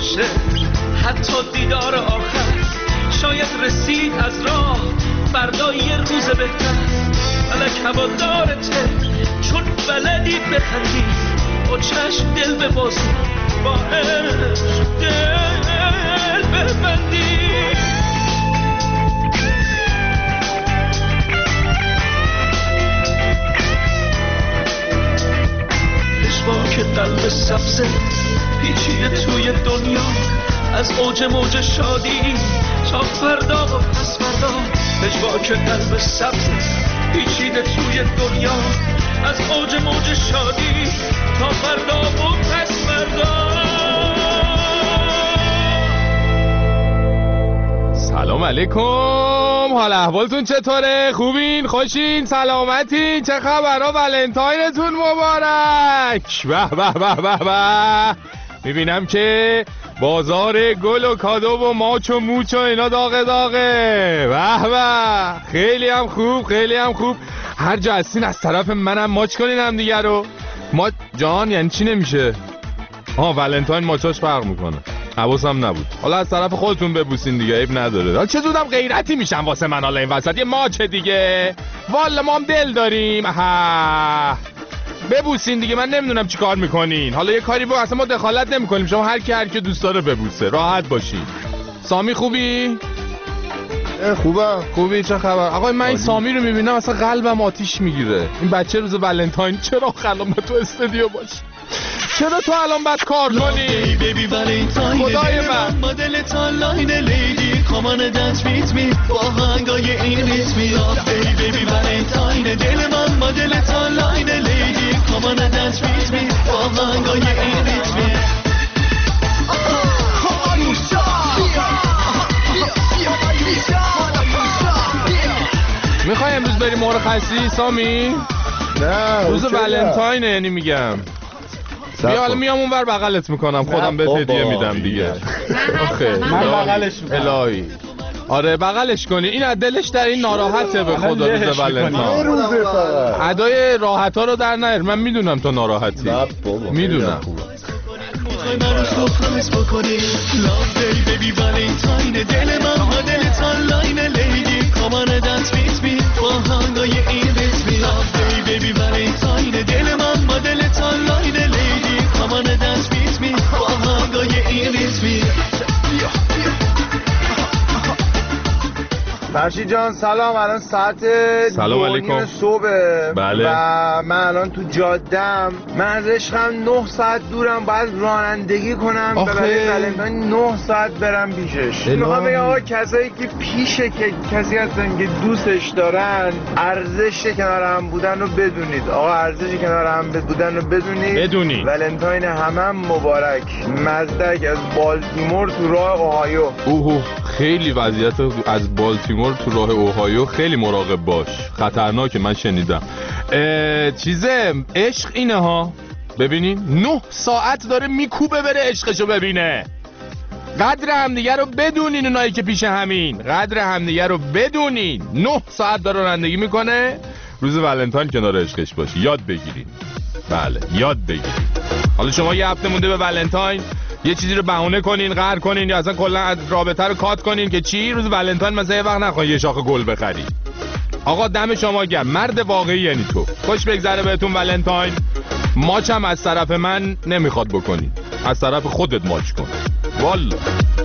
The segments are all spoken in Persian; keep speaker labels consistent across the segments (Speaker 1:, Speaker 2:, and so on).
Speaker 1: باشه حتی دیدار آخر شاید رسید از راه فردا یه روز بهتر فلک هوادارته چون بلدی بخندی با چشم دل ببازی با عشق دل ببندی که قلب سبزه پیچیده توی دنیا از اوج موج شادی تا فردا و پس فردا پژوا که قلب سبزه پیچیده توی دنیا از اوج موج شادی تا فردا و پس فردا.
Speaker 2: سلام علیکم، حال احوالتون چطوره؟ خوبین؟ خوشین؟ سلامتین؟ چه خبرها؟ ولنتاینتون مبارک. به به به به به. میبینم که بازار گل و کادو و ماچ و موچ و اینا داغه داغه. به به، خیلی هم خوب، خیلی هم خوب. هر جا هستین از طرف منم ماچ کنین هم دیگه رو. ماچ جان یعنی چی نمیشه؟ ولنتاین ماچاش فرق میکنه، حواسم نبود. حالا از طرف خودتون ببوسین دیگه، عیب نداره. چه زودم غیرتی میشم واسه من حالا این وسط یه ماچ دیگه. والا ما هم دل داریم. ببوسین دیگه، من نمیدونم چی کار میکنین. حالا یه کاری با اصلا ما دخالت نمیکنیم، شما هر کی دوست داره ببوسه، راحت باشین. سامی خوبی؟ خوبی چه خبر؟ آقا من این سامی رو میبینم اصلا قلبم آتیش میگیره. این بچه روز ولنتاین چرا خلام تو استودیو باشه؟ چرا تو الان بد کار کنی؟ خدای من
Speaker 1: مدل تا لاین لیدی کامان دنس میت می با هنگای این ریتمی بیبی ولنتاین دل من مدل تا لاین لیدی کامان دنس میت می با هنگای این ریتمی.
Speaker 2: میخوای امروز بریم مرخصی سامی؟
Speaker 3: نه
Speaker 2: روز ولنتاینه، یعنی میگم بیا حالا میام اونور بغلت میکنم، خودم بهت هدیه میدم دیگه. آخه
Speaker 3: من بغلش میکنم.
Speaker 2: الهی آره بغلش کنی، این از دلش در این ناراحته به خدا روز ولنتاین. ادای راحت ها رو در نیار، من میدونم تو ناراحتی، میدونم.
Speaker 3: فرشید جان سلام، الان ساعت 2:30 صبح.
Speaker 2: بله.
Speaker 3: و من الان تو جاده‌ام، من از عشقم 9 ساعت دورم، باید رانندگی کنم برای ولنتاین 9 ساعت برم پیشش. میخوام بگم آقا کسایی که پیشه که کسی هستن که دوستش دارن، ارزش کنار هم بودن رو بدونید. آقا ارزش کنار هم بودن رو بدونید. ولنتاین همم مبارک. مزدک از بالتیمور تو راه اوهایو.
Speaker 2: خیلی وضعیت از بالتیمور تو راه اوهایو خیلی مراقب باش، خطرناکه. من شنیدم چیزه عشق اینه ها. ببینین 9 ساعت داره میکوبه بره عشقشو ببینه. قدر همدیگه رو بدونین، اونایی که پیش همین قدر همدیگه رو بدونین. 9 ساعت داره رانندگی میکنه، روز ولنتاین کنار عشقش باشی. یاد بگیرین. بله یاد بگیرین. حالا شما یه هفته مونده به ولنتاین، یه چیزی رو بهونه کنین، قهر کنین، یا اصلا کلا رابطه رو کات کنین که چی روز ولنتاین مثلا یه وقت نخواین یه شاخه گل بخری. آقا دم شما گرم، مرد واقعی یعنی تو. خوش بگذره بهتون ولنتاین. ماچ هم از طرف من نمیخواد بکنین، از طرف خودت ماچ کن والا.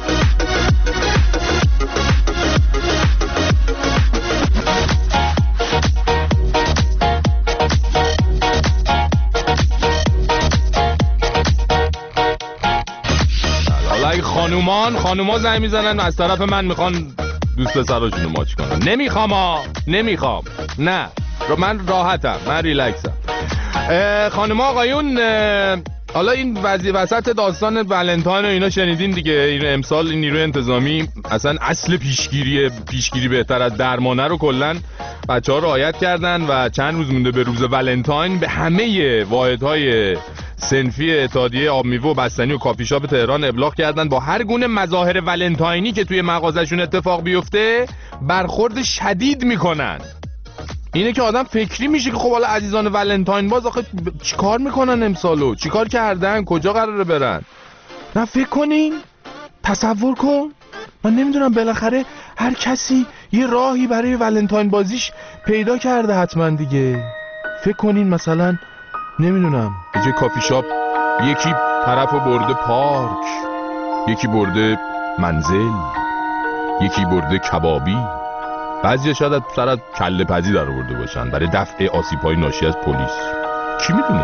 Speaker 2: خانوما زنگ میزنن از طرف من میخوان دوست پسراشونو ماچ کنن. نمیخوام نه، من راحتم، من ریلکسم. خانوما آقایون، حالا این وسط داستان ولنتاین و اینا شنیدین دیگه. این امسال این نیروی انتظامی اصلا اصل پیشگیری بهتر از درمانه رو کلا بچه‌ها رعایت کردن و چند روز مونده به روز ولنتاین به همه واحدهای صنفی اتحادیه آب میوه و بستنی و کافی شاپ تهران ابلاغ کردن با هر گونه مظاهر ولنتاینی که توی مغازشون اتفاق بیفته برخورد شدید میکنن. اینه که آدم فکری میشه که خب حالا عزیزان ولنتاین باز آخه چیکار میکنن امسالو، چیکار کردن، کجا قراره برن. نه فکر کنین تصور کن، من نمیدونم، بالاخره هر کسی یه راهی برای ولنتاین بازیش پیدا کرده حتما دیگه. فکر کنین مثلا نمیدونم به جای کافی شاپ یکی طرفو برده پارک، یکی برده منزل، یکی برده کبابی، بعضی شاید از سر از کله پزی در آورده باشن برای دفع آسیب‌های ناشی از پلیس. کی میدونه؟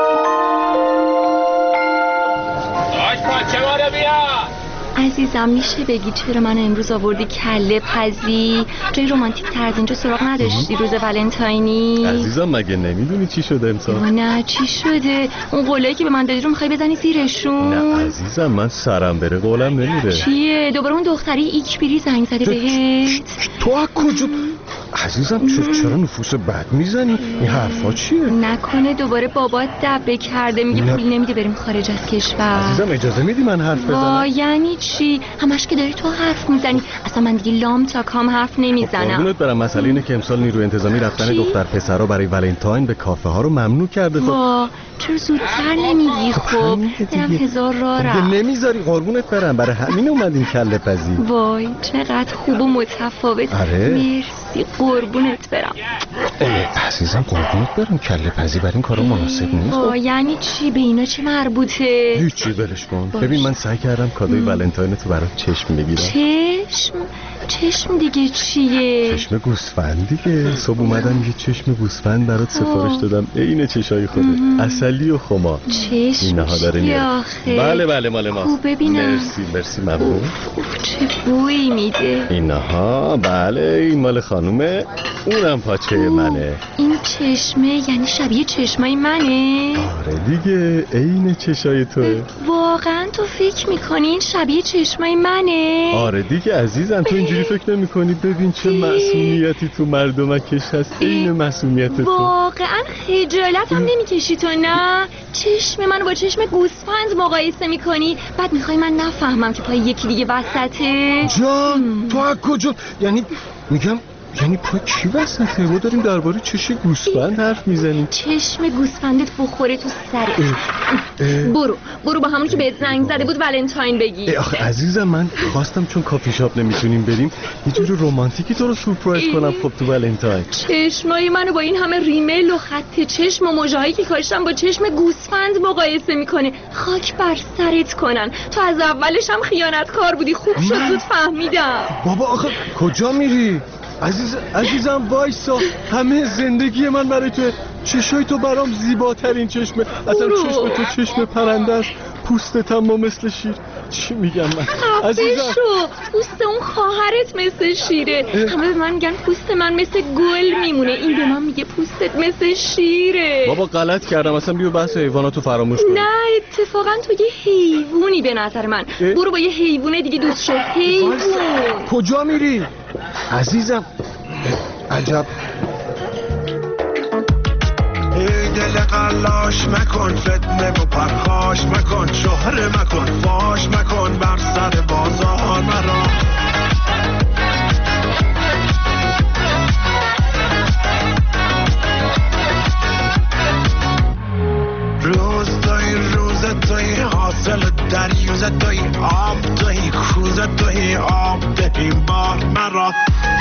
Speaker 4: عزیزم میشه بگی چرا من امروز آوردی کله پزی؟ جای رومانتیک تر از اینجا سراغ نداشتی روز ولنتاینی؟
Speaker 5: عزیزم مگه نمیدونی چی شده امسال؟
Speaker 4: نه چی شده؟ اون قولایی که به من دادی رو میخوای بزنی زیرشون؟
Speaker 5: نه عزیزم من سرم بره قولم نمیره.
Speaker 4: چیه؟ دوباره اون دختری ایکبیری زنگ زده بهت؟
Speaker 5: تو از کجا؟ عزیزم چرا نفوس بد میزنی؟ این حرفا چیه؟
Speaker 4: نکنه دوباره بابات دبه کرده میگه پول نمیده بریم خارج از کشور.
Speaker 5: عزیزم اجازه میدی من حرف بزنم؟
Speaker 4: یعنی چی؟ همش که داری تو حرف میزنی. اصلا من دیگه لام تا کام حرف نمیزنم.
Speaker 5: قربونت برم، مسئله اینه که امسال نیروی انتظامی رفتن دختر پسرا برای ولنتاین به کافه ها رو ممنوع کرده.
Speaker 4: وا چرا زودتر نمیگی؟ خب برم هزار راه رفت.
Speaker 5: نمیذاری قربونت برم، برای همین اومدیم کله پزی.
Speaker 4: وای چقدر خوب و متفاوت.
Speaker 5: آره
Speaker 4: مرسی قربونت برم.
Speaker 5: عزیزم قربونت برم، کله پزی برای این کارا مناسب نیست.
Speaker 4: وای یعنی چی؟ به اینا چه مربوطه؟
Speaker 5: هیچی ولش کن. ببین من سعی کردم کادوی ولنتاین تو برات چشم بگیرم.
Speaker 4: چشم دیگه چیه؟
Speaker 5: چشم گوسفند دیگه. صبح اومدم یه چشم گوسفند برات سفارش دادم، عین چشای خوده، عسلی و خمار.
Speaker 4: چشم
Speaker 5: اینها داره میاد. بله مال ماست.
Speaker 4: خوب ببینم.
Speaker 5: مرسی ممنون.
Speaker 4: چه بویی میده
Speaker 5: اینها. بله این مال خانومه، اونم پاچه منه.
Speaker 4: این چشمه یعنی شبیه چشمای منه؟
Speaker 5: آره دیگه عین چشای توه.
Speaker 4: واقعا تو فکر میکنی این شبیه چشمای منه؟
Speaker 5: آره دیگه عزیزم، تو اینجوری فکر نمی‌کنی؟ ببین چه معصومیتی تو مردمکش هست، عین معصومیت تو.
Speaker 4: واقعا خجالت هم نمیکشی تو؟ نه چشم منو با چشم گوسفند مقایسه میکنی، بعد میخوای من نفهمم که پای یکی دیگه وسطه؟
Speaker 5: جان تو از کجا؟ یعنی پای کی وسطه؟ ما داریم درباره چشم گوسفند حرف میزنیم.
Speaker 4: چشم گوسفندت بخوره تو سرت. برو با همون که بهت زنگ زده بود ولنتاین بگی.
Speaker 5: آخه عزیزم من خواستم چون کافی شاپ نمیتونیم بریم یه جور رمانتیکی تو رو سورپرایز کنم. خب تو ولنتاین
Speaker 4: چشمای منو با این همه ریمیل و خط چشم و موجهایی که کاشتم با چشم گوسفند مقایسه میکنه. خاک بر سرت کنن، تو از اولش هم خیانتکار بودی. خوب شد زود فهمیدم.
Speaker 5: بابا آخه کجا میری؟ عزیزم وایسا، همه زندگی من برای تو. چشای تو برام زیباترین چشمه. اصلا چشم تو چشم پرنده است، پوستت هم مثل شیر. چی میگم من عزیزم؟
Speaker 4: پوست اون خواهرت مثل شیره. همه به من میگن پوست من مثل گل میمونه، این به من میگه پوستت مثل شیره.
Speaker 5: بابا غلط کردم، اصلا بیا بحث حیواناتو فراموش کن.
Speaker 4: نه اتفاقا تو یه حیوانی به نظر من. برو با یه حیوان دیگه دوست شو. حیوان
Speaker 5: کجا میری عزیزم؟ عجب.
Speaker 6: ای دل قلاش مکن، فتنه و پرخاش مکن، شهر مکن، فاش مکن، بر سر بازار مرا. روز توی حاصل دریوز توی آب توی کوز توی آب دهی بار مرا.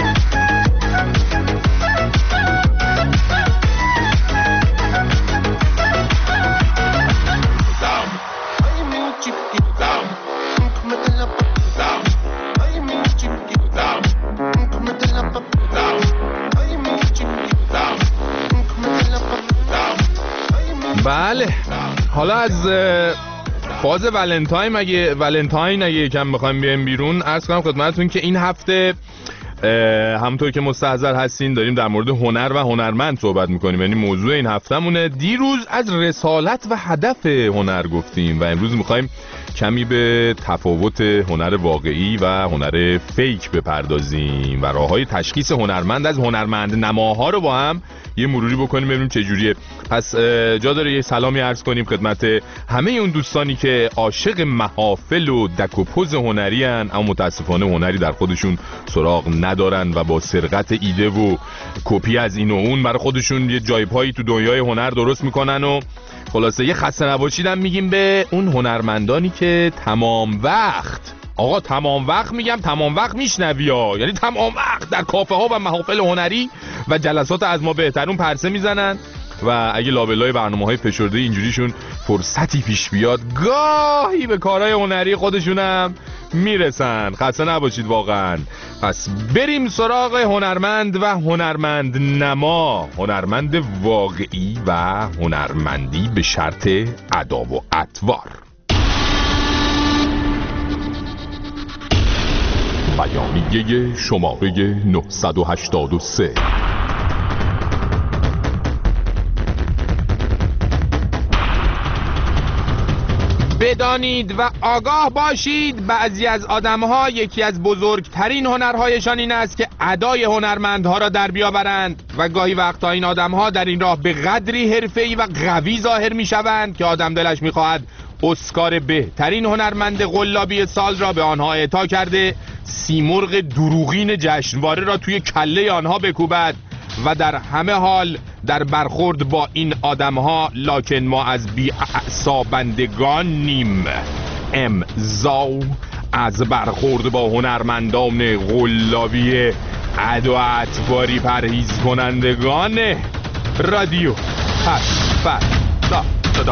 Speaker 2: بله حالا از فاز ولنتاین اگه یکم بخوایم بیایم بیرون، عرض کنم خدمتتون که این هفته همونطور که مستحضر هستین داریم در مورد هنر و هنرمند صحبت میکنیم، یعنی موضوع این هفتهمونه. دیروز از رسالت و هدف هنر گفتیم و امروز میخوایم کمی به تفاوت هنر واقعی و هنر فیک بپردازیم و راههای تشخیص هنرمند از هنرمند نماها رو با هم یه مروری بکنیم ببینیم چه جوریه. پس جا داره یه سلامی عرض کنیم خدمت همه اون دوستانی که عاشق محافل و دک و پوز هنری ان، اما متاسفانه هنری در خودشون سراغ ندارن و با سرقت ایده و کپی از این و اون برای خودشون یه جایپایی تو دنیای هنر درست میکنن. و خلاصه یه خسته نباشیدم میگیم به اون هنرمندانی که تمام وقت آقا تمام وقت میگم، تمام وقت میشنوی ها، یعنی تمام وقت در کافه ها و محافل هنری و جلسات از ما بهترون پرسه میزنن و اگه لابلای برنامه‌های فشرده اینجوریشون فرصتی پیش بیاد گاهی به کارهای هنری خودشونم میرسن. خسته نباشید واقعا. پس بریم سراغ هنرمند و هنرمند نما، هنرمند واقعی و هنرمندی به شرط ادا و اطوار. بیانیه شماره 983. بدانید و آگاه باشید بعضی از آدم‌ها یکی از بزرگترین هنرهایشان این است که ادای هنرمندها را در بیاورند و گاهی وقتا این آدم‌ها در این راه به قدری حرفه‌ای و قوی ظاهر می‌شوند که آدم دلش می‌خواهد اسکار بهترین هنرمند قلابی سال را به آنها اعطا کرده، سیمرغ دروغین جشنواره را توی کله آنها بکوبد و در همه حال در برخورد با این آدم‌ها لکن ما از بی‌اعصابندگانیم. امضا از برخورد با هنرمندان قلابی ادا و اطواری پرهیز کنندگان رادیو پس‌فردا.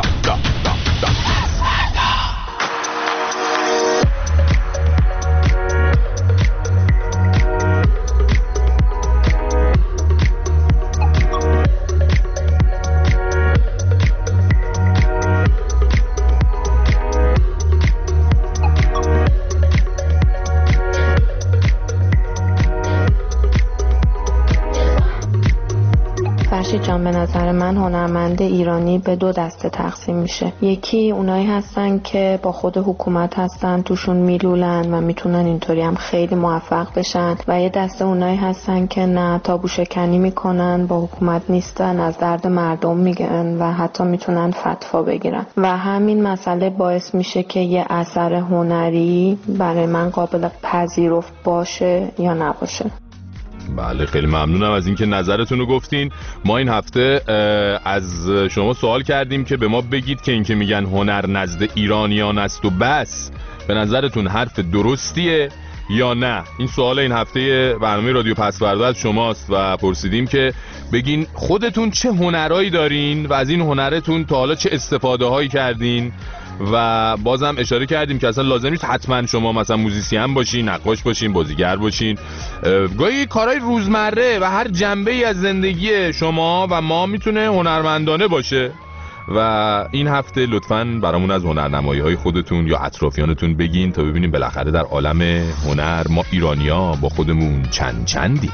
Speaker 7: فرشید جان، به نظر من هنرمند ایرانی به دو دسته تقسیم میشه. یکی اونایی هستن که با خود حکومت هستن، توشون میلولن و میتونن اینطوری هم خیلی موفق بشن، و یه دسته اونایی هستن که نه، تابو شکنی میکنن، با حکومت نیستن، از درد مردم میگن و حتی میتونن فتوا بگیرن و همین مسئله باعث میشه که یه اثر هنری برای من قابل پذیرفت باشه یا نباشه.
Speaker 2: بله، خیلی ممنونم از اینکه نظرتون رو گفتین. ما این هفته از شما سوال کردیم که به ما بگید که اینکه میگن هنر نزد ایرانیان است و بس، به نظرتون حرف درستیه یا نه؟ این سوال این هفته برنامه رادیو پس‌فردا از شماست و پرسیدیم که بگین خودتون چه هنرهایی دارین و از این هنرتون تا حالا چه استفاده هایی کردین. و بازم اشاره کردیم که اصلا لازم نیست حتما شما مثلا موزیسین باشین، نقاش باشین، بازیگر باشین. گاهی کارهای روزمره و هر جنبه‌ای از زندگی شما و ما میتونه هنرمندانه باشه. و این هفته لطفاً برامون از هنرنمایی‌های خودتون یا اطرافیانتون بگین تا ببینیم بالاخره در عالم هنر ما ایرانی‌ها با خودمون چندیم.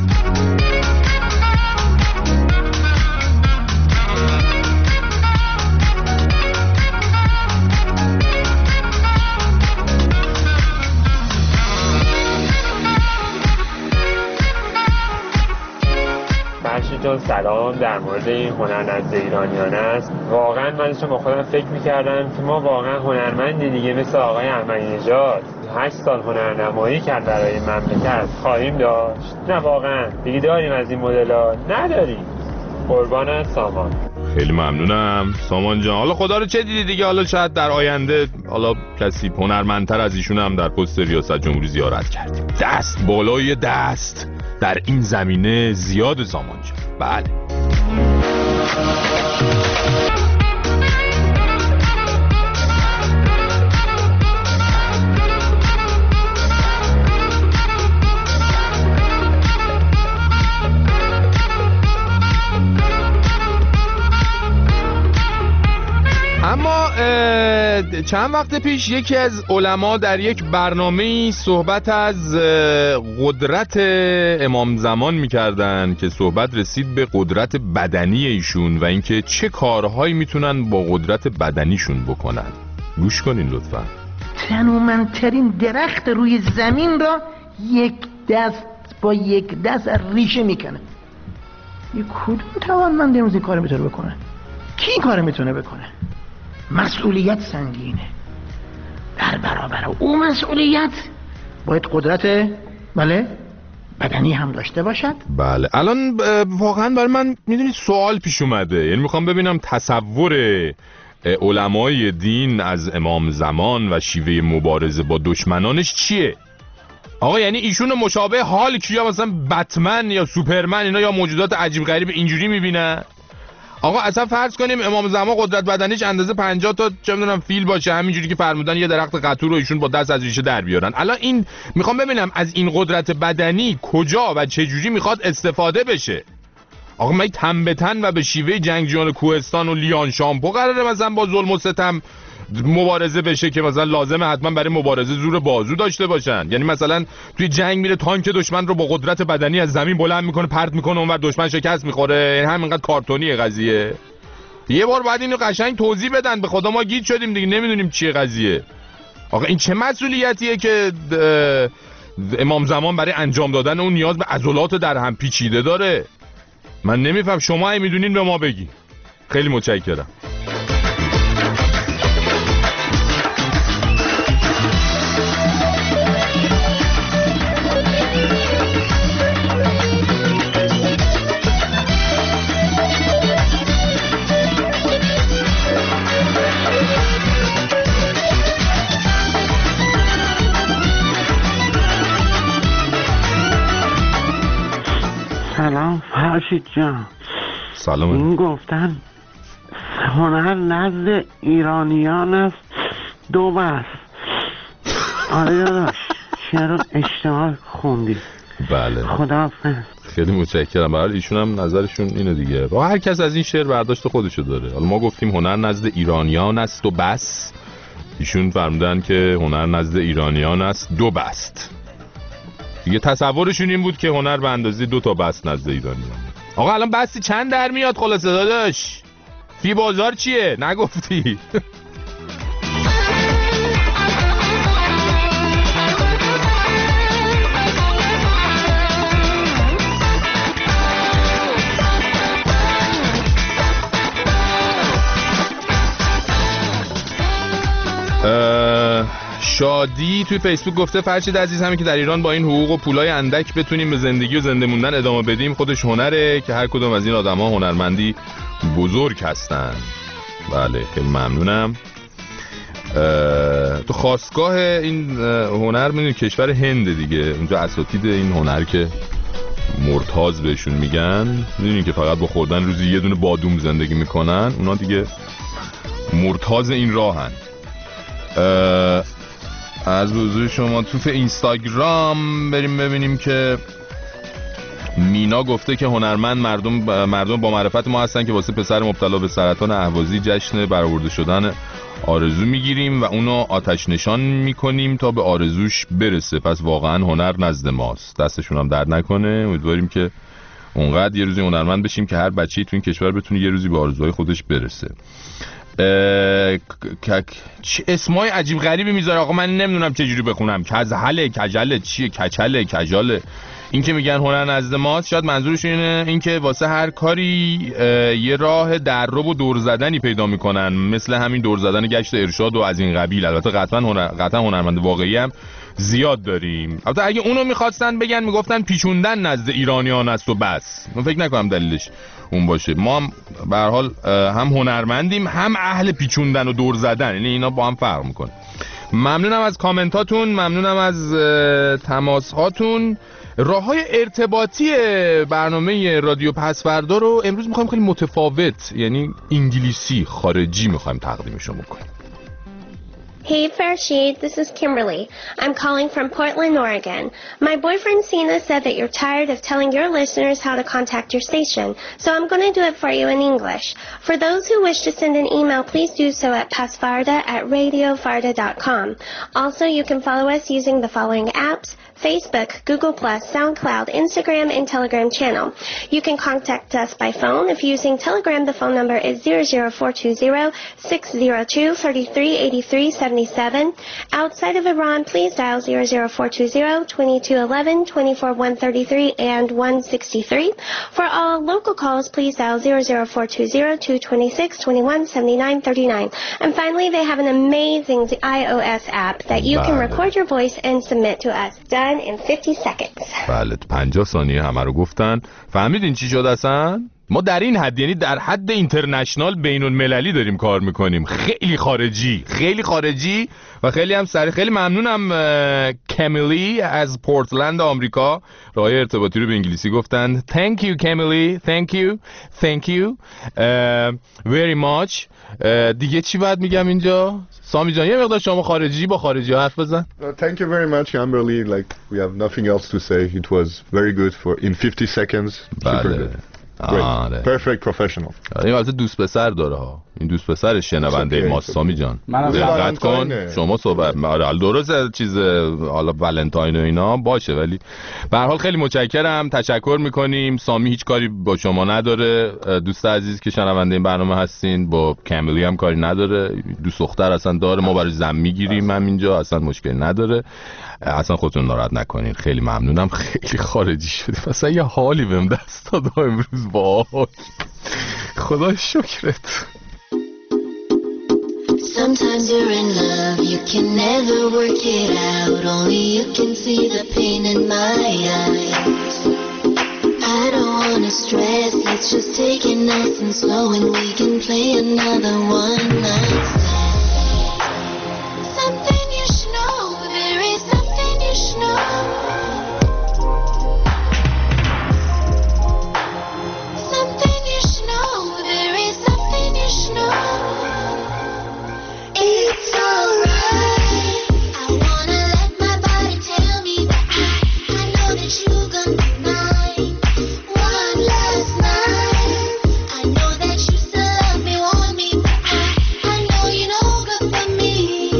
Speaker 8: جان سلام. در مورد این هنر نزد ایرانیان است، واقعا من داشتم با خودم فکر میکردم که ما واقعا هنرمندی دیگه مثل آقای احمدی‌نژاد 8 سال هنرنمایی کرد برای مملکت خواهیم داشت؟ نه واقعا دیگه داریم از این مدل‌ها؟ نداریم. قربان سامان.
Speaker 2: خیلی ممنونم سامان جان. حالا خدا رو چه دیدی دیگه، حالا شاید در آینده حالا کسی هنرمندتر از ایشون هم در پست ریاست جمهوری زیارت کردیم. دست بالای دست در این زمینه زیاد سامان جان. بله. اما چند وقت پیش یکی از علما در یک برنامه‌ای صحبت از قدرت امام زمان می‌کردن که صحبت رسید به قدرت بدنی ایشون و اینکه چه کارهایی میتونن با قدرت بدنیشون بکنن. گوش کنین لطفا.
Speaker 9: تنومندترین درخت روی زمین را با یک دست ریشه میکنه. یک کدوم توانمند امروز این کار میتونه بکنه؟ کی این کار میتونه بکنه؟ مسئولیت سنگینه. در برابر او مسئولیت باید قدرت بدنی هم داشته باشد.
Speaker 2: بله. الان واقعا برای من میدونید سوال پیش اومده، یعنی میخوام ببینم تصور علمای دین از امام زمان و شیوه مبارزه با دشمنانش چیه؟ آقا یعنی ایشون مشابه حال کیا مثلا بتمن یا سوپرمن اینا یا موجودات عجیب غریب اینجوری میبینن؟ آقا اصلا فرض کنیم امام زمان قدرت بدنیش اندازه 50 تا چه میدونم فیل باشه، همینجوری که فرمودن یه درخت قطور رو ایشون با دست از ریشه در بیارن. الان این میخوام ببینم از این قدرت بدنی کجا و چه جوری میخواد استفاده بشه. آقا من تن به تن و به شیوه جنگجویان کوهستان و لیان شامپو قراره مثلا با ظلم و ستم مبارزه بشه که مثلا لازمه حتما برای مبارزه زور بازو داشته باشن؟ یعنی مثلا توی جنگ میره تانک دشمن رو با قدرت بدنی از زمین بلند میکنه پرت میکنه اونور دشمن شکست میخوره؟ یعنی همینقدر کارتونیه قضیه؟ یه بار بعد اینو قشنگ توضیح بدن، به خدا ما گیج شدیم دیگه نمیدونیم چیه قضیه. آقا این چه مسئولیتیه که امام زمان برای انجام دادن اون نیاز به عضلات در هم پیچیده داره؟ من نمیفهم، شما ای میدونین به ما بگی. خیلی متشکرم.
Speaker 10: سلام فرشید جان.
Speaker 2: سلام.
Speaker 10: این گفتن هنر نزد ایرانیان است دو بس. آره داداش چرا اشتباه خوندی؟
Speaker 2: بله
Speaker 10: خداحافظ.
Speaker 2: خیلی متشکرم. برای ایشون هم نظرشون اینه دیگه، با هر کس از این شعر برداشت خودشو داره. حالا ما گفتیم هنر نزد ایرانیان است و بس، ایشون فرمودن که هنر نزد ایرانیان است دو بست دیگه. تصورشون این بود که هنر به اندازه 2 تا بست نزد ایرانیان. آقا الان بستی چند در میاد خلاصه داداش؟ فی بازار چیه؟ نگفتی؟ شادی توی فیسبوک گفته فرشید عزیز همین که در ایران با این حقوق و پولای اندک بتونیم به زندگی و زنده موندن ادامه بدیم خودش هنره که هر کدوم از این آدم‌ها هنرمندی بزرگ هستن. بله خیلی ممنونم. تو خاستگاه این هنر میدونی کشور هند دیگه، اونجا اساتید این هنر که مرتاض بهشون میگن، میدونی که فقط با خوردن روزی یه دونه بادوم زندگی میکنن، اونا دیگه مرتاض این راهن. از حضور شما تو اینستاگرام بریم ببینیم که مینا گفته که هنرمند مردم با معرفت ما هستن که واسه پسر مبتلا به سرطان اهوازی جشن برآورده شدن آرزو میگیریم و اونو آتش نشان میکنیم تا به آرزوش برسه. پس واقعا هنر نزد ماست. دستشون هم درد نکنه. امیدواریم که اونقدر یه روزی هنرمند بشیم که هر بچه‌ای تو این کشور بتونه یه روزی به آرزوهای خودش برسه. چه اسمای عجیب غریبی میذاره آقا، من نمیدونم چه جوری بخونم. کزهله، کجله، چیه، کچله، کجاله. این که میگن هنر نزد ماست شاید منظورش این که واسه هر کاری یه راه دررو و دور زدنی پیدا میکنن، مثل همین دور زدن گشت ارشاد و از این قبیل. البته قطعا هنرمند واقعی هم زیاد داریم. البته اگه اونو میخواستن بگن میگفتن پیچوندن نزد ایرانیان است و بس. من فکر نکنم دلیلش اون باشه. ما هم به هر حال هم هنرمندیم هم اهل پیچوندن و دور زدن، یعنی اینا با هم فرق میکنه. ممنونم از کامنتاتون، ممنونم از تماسهاتون. راه‌های ارتباطی برنامه رادیو پسوردا رو امروز می‌خوایم خیلی متفاوت، یعنی انگلیسی خارجی می‌خوایم تقدیمشون بکنیم.
Speaker 11: Hey Farshid, this is Kimberly. I'm calling from Portland, Oregon. My boyfriend Sina said that you're tired of telling your listeners how to contact your station, so I'm going to do it for you in English. For those who wish to send an email, please do so at pasfarda@radiofarda.com. Also, you can follow us using the following apps: Facebook, Google+, SoundCloud, Instagram, and Telegram channel. You can contact us by phone. If using Telegram, the phone number is 00420-602-3383-77. Outside of Iran, please dial 00420-2211-24133 and 163. For all local calls, please dial 00420-226-217939. And finally, they have an amazing iOS app that you can record your voice and submit to us. Done in 50 seconds.
Speaker 2: بله 50 ثانیه همه رو گفتن. فهمیدین چی شد اصلا؟ ما در این حد، یعنی در حد اینترنشنال بین المللی داریم کار میکنیم. خیلی خارجی و خیلی هم خیلی ممنونم کمیلی از پورتلند آمریکا. راهی ارتباطی رو به انگلیسی گفتن. Thank you کمیلی. Thank you very much. دیگه چی باید میگم اینجا؟ سامی جان یه مقدار شما خارجی با خارجی ها حرف بزن.
Speaker 12: Thank you very much Kimberly. Like we have nothing else to say. It was very good for in 50 seconds. Super good. Perfect professional.
Speaker 2: این البته دوست پسر داره ها. این دوست پسر شنونده ما سامی جان. دقت کن شما صحبت درست چیز حالا ولنتاین و اینا باشه، ولی به هر حال خیلی متشکرم. تشکر میکنیم. سامی هیچ کاری با شما نداره. دوست عزیز که شنونده این برنامه هستین، با کمیلی هم کاری نداره. دوست دختر اصلا داره، ما برای زن میگیریم همینجا، اصلا مشکلی نداره. اصلا خودتون ناراحت نکنین. خیلی ممنونم. خیلی خارجی شدی. مثلا یه حالی بهم دست داد امروز. با خدا شکرت.
Speaker 13: Sometimes you're in love, you can never work it out. Only you can see the pain in my eyes. I don't wanna stress, let's just take it nice and slow, and we can play another one night stand. Something you should know, there is something you should know. Something you should know, there is something you should know. It's alright. I wanna let my body tell me that I know that you're gonna be mine. One last night. I know that you still love me, want me, but I know you know good for me.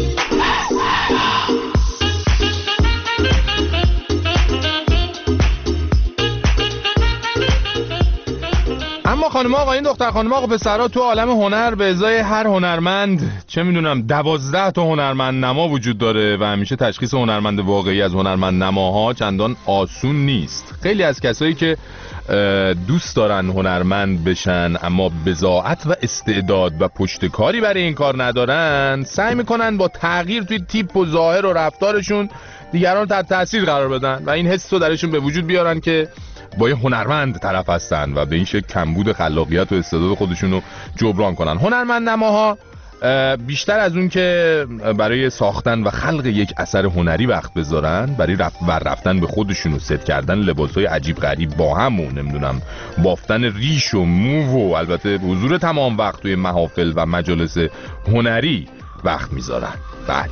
Speaker 2: اما خانم آقایون، دختر خانم آقا پسرها، تو عالم هنر به ازای هر هنرمند چه میدونم 12 تا هنرمند نما وجود داره و همیشه تشخیص هنرمند واقعی از هنرمند نماها چندان آسون نیست. خیلی از کسایی که دوست دارن هنرمند بشن اما بضاعت و استعداد و پشتکاری برای این کار ندارن، سعی میکنن با تغییر توی تیپ و ظاهر و رفتارشون دیگران تحت تاثیر قرار بدن و این حس رو درشون به وجود بیارن که با یه هنرمند طرف هستن و به این شکل کمبود خلاقیت و استعداد خودشون رو جبران کنن. هنرمند نماها بیشتر از اون که برای ساختن و خلق یک اثر هنری وقت بذارن، برای رفتن به خودشون و ست کردن لباسای عجیب غریب با هم و نمیدونم بافتن ریش و مو و البته حضور تمام وقت توی محافل و مجالس هنری وقت میذارن. بله.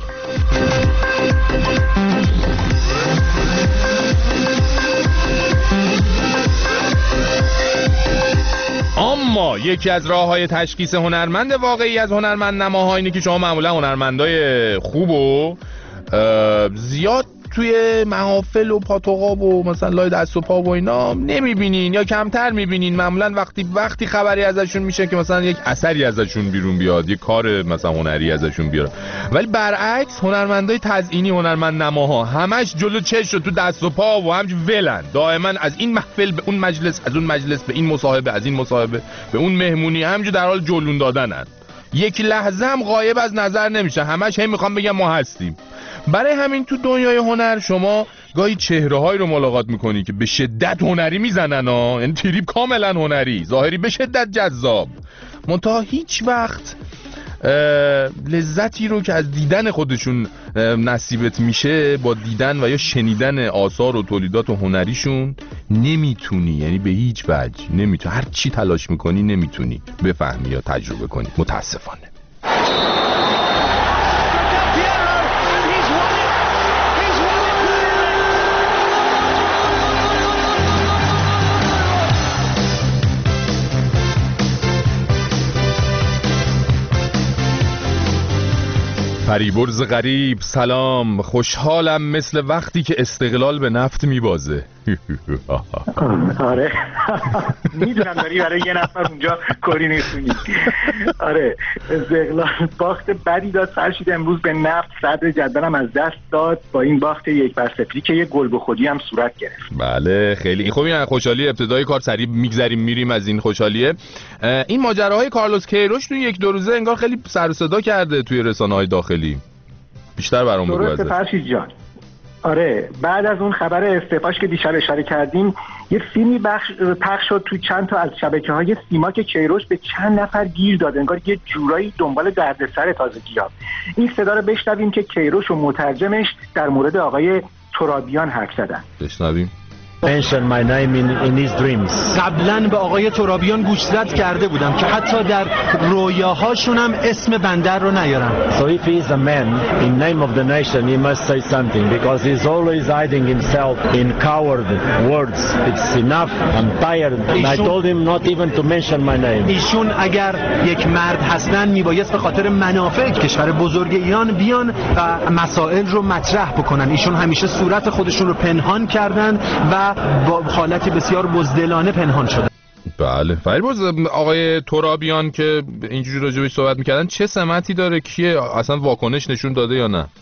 Speaker 2: اما یکی از راه‌های تشخیص هنرمند واقعی از هنرمند نماها اینه که شما معمولا هنرمندای خوب و زیاد توی محافل و پاتوقاب و مثلا لای دست و پا و اینا نمیبینین یا کمتر میبینین. معمولا وقتی خبری ازشون میشه که مثلا یک اثری ازشون بیرون بیاد، یک کار مثلا هنری ازشون بیاد. ولی برعکس هنرمندای تزیینی، هنرمند نماها همش جلو چش و تو دست و پا و همش ولن، دائما از این محفل به اون مجلس، از اون مجلس به این مصاحبه، از این مصاحبه به اون مهمونی، همینجور در حال جلون دادنن. یک لحظه هم غایب از نظر نمیشه، همش هم میخوام بگم ما هستیم. برای همین تو دنیای هنر شما گاهی چهره‌هایی رو ملاقات میکنی که به شدت هنری میزنن ها، یعنی تریپ کاملا هنری، ظاهری به شدت جذاب، منتها هیچ وقت لذتی رو که از دیدن خودشون نصیبت میشه با دیدن و یا شنیدن آثار و تولیدات هنریشون نمیتونی، یعنی به هیچ وجه نمیتونی، هر چی تلاش میکنی نمیتونی بفهمی یا تجربه کنی، متاسفانه. فریبرز غریب سلام، خوشحالم مثل وقتی که استقلال به نفت میبازه.
Speaker 14: آره میدونم داری برای یه نفر اونجا کاری نیستونی. آره استقلال باخت بدی داد فرشید امروز به نفت، صدر جدولم از دست داد با این باخت 1-0 که یه گل به خودی هم صورت گرفت.
Speaker 2: بله خیلی خوب. این خوشحالی ابتدای کار سریع میگذریم میریم از این خوشحالیه. این ماجراهای کارلوس کیروش تو 1-2 روزه انگار خیلی سر و صدا کرده توی رسانه‌های داخلی. بیشتر برام بگو.
Speaker 14: درسته فرشید جان، آره، بعد از اون خبر استعفاش که دیشب اشاره کردیم، یه فیلمی پخش شد تو چند تا از شبکه‌های سیما که کیروش به چند نفر گیر داد، انگار یه جورایی دنبال دردسر تازگی‌ها. این صدا رو بشنویم که کیروش و مترجمش در مورد آقای ترابیان حرف زدن.
Speaker 2: بشنویم.
Speaker 15: mention my name in his dreams.
Speaker 16: قبلا به آقای ترابیان گوشزد کرده بودم که حتی در رویاهاشون هم اسم بندر رو نیارن.
Speaker 15: So if he is a man in name of the nation, he must say something because he's always hiding himself in coward words. It's enough. I'm tired. And I told him not even to mention my name.
Speaker 16: ایشون اگر یک مرد هستن میبایست به خاطر منافع کشور بزرگ ایران بیان و مسائل رو مطرح بکنن. ایشون همیشه صورت خودشون رو پنهان کردن و با حالتی بسیار بزدلانه پنهان شده.
Speaker 2: بله. فریبرز، آقای ترابیان که اینجوری راجبش صحبت میکردن چه سمتی داره؟ کیه؟ اصلا واکنش نشون داده یا نه؟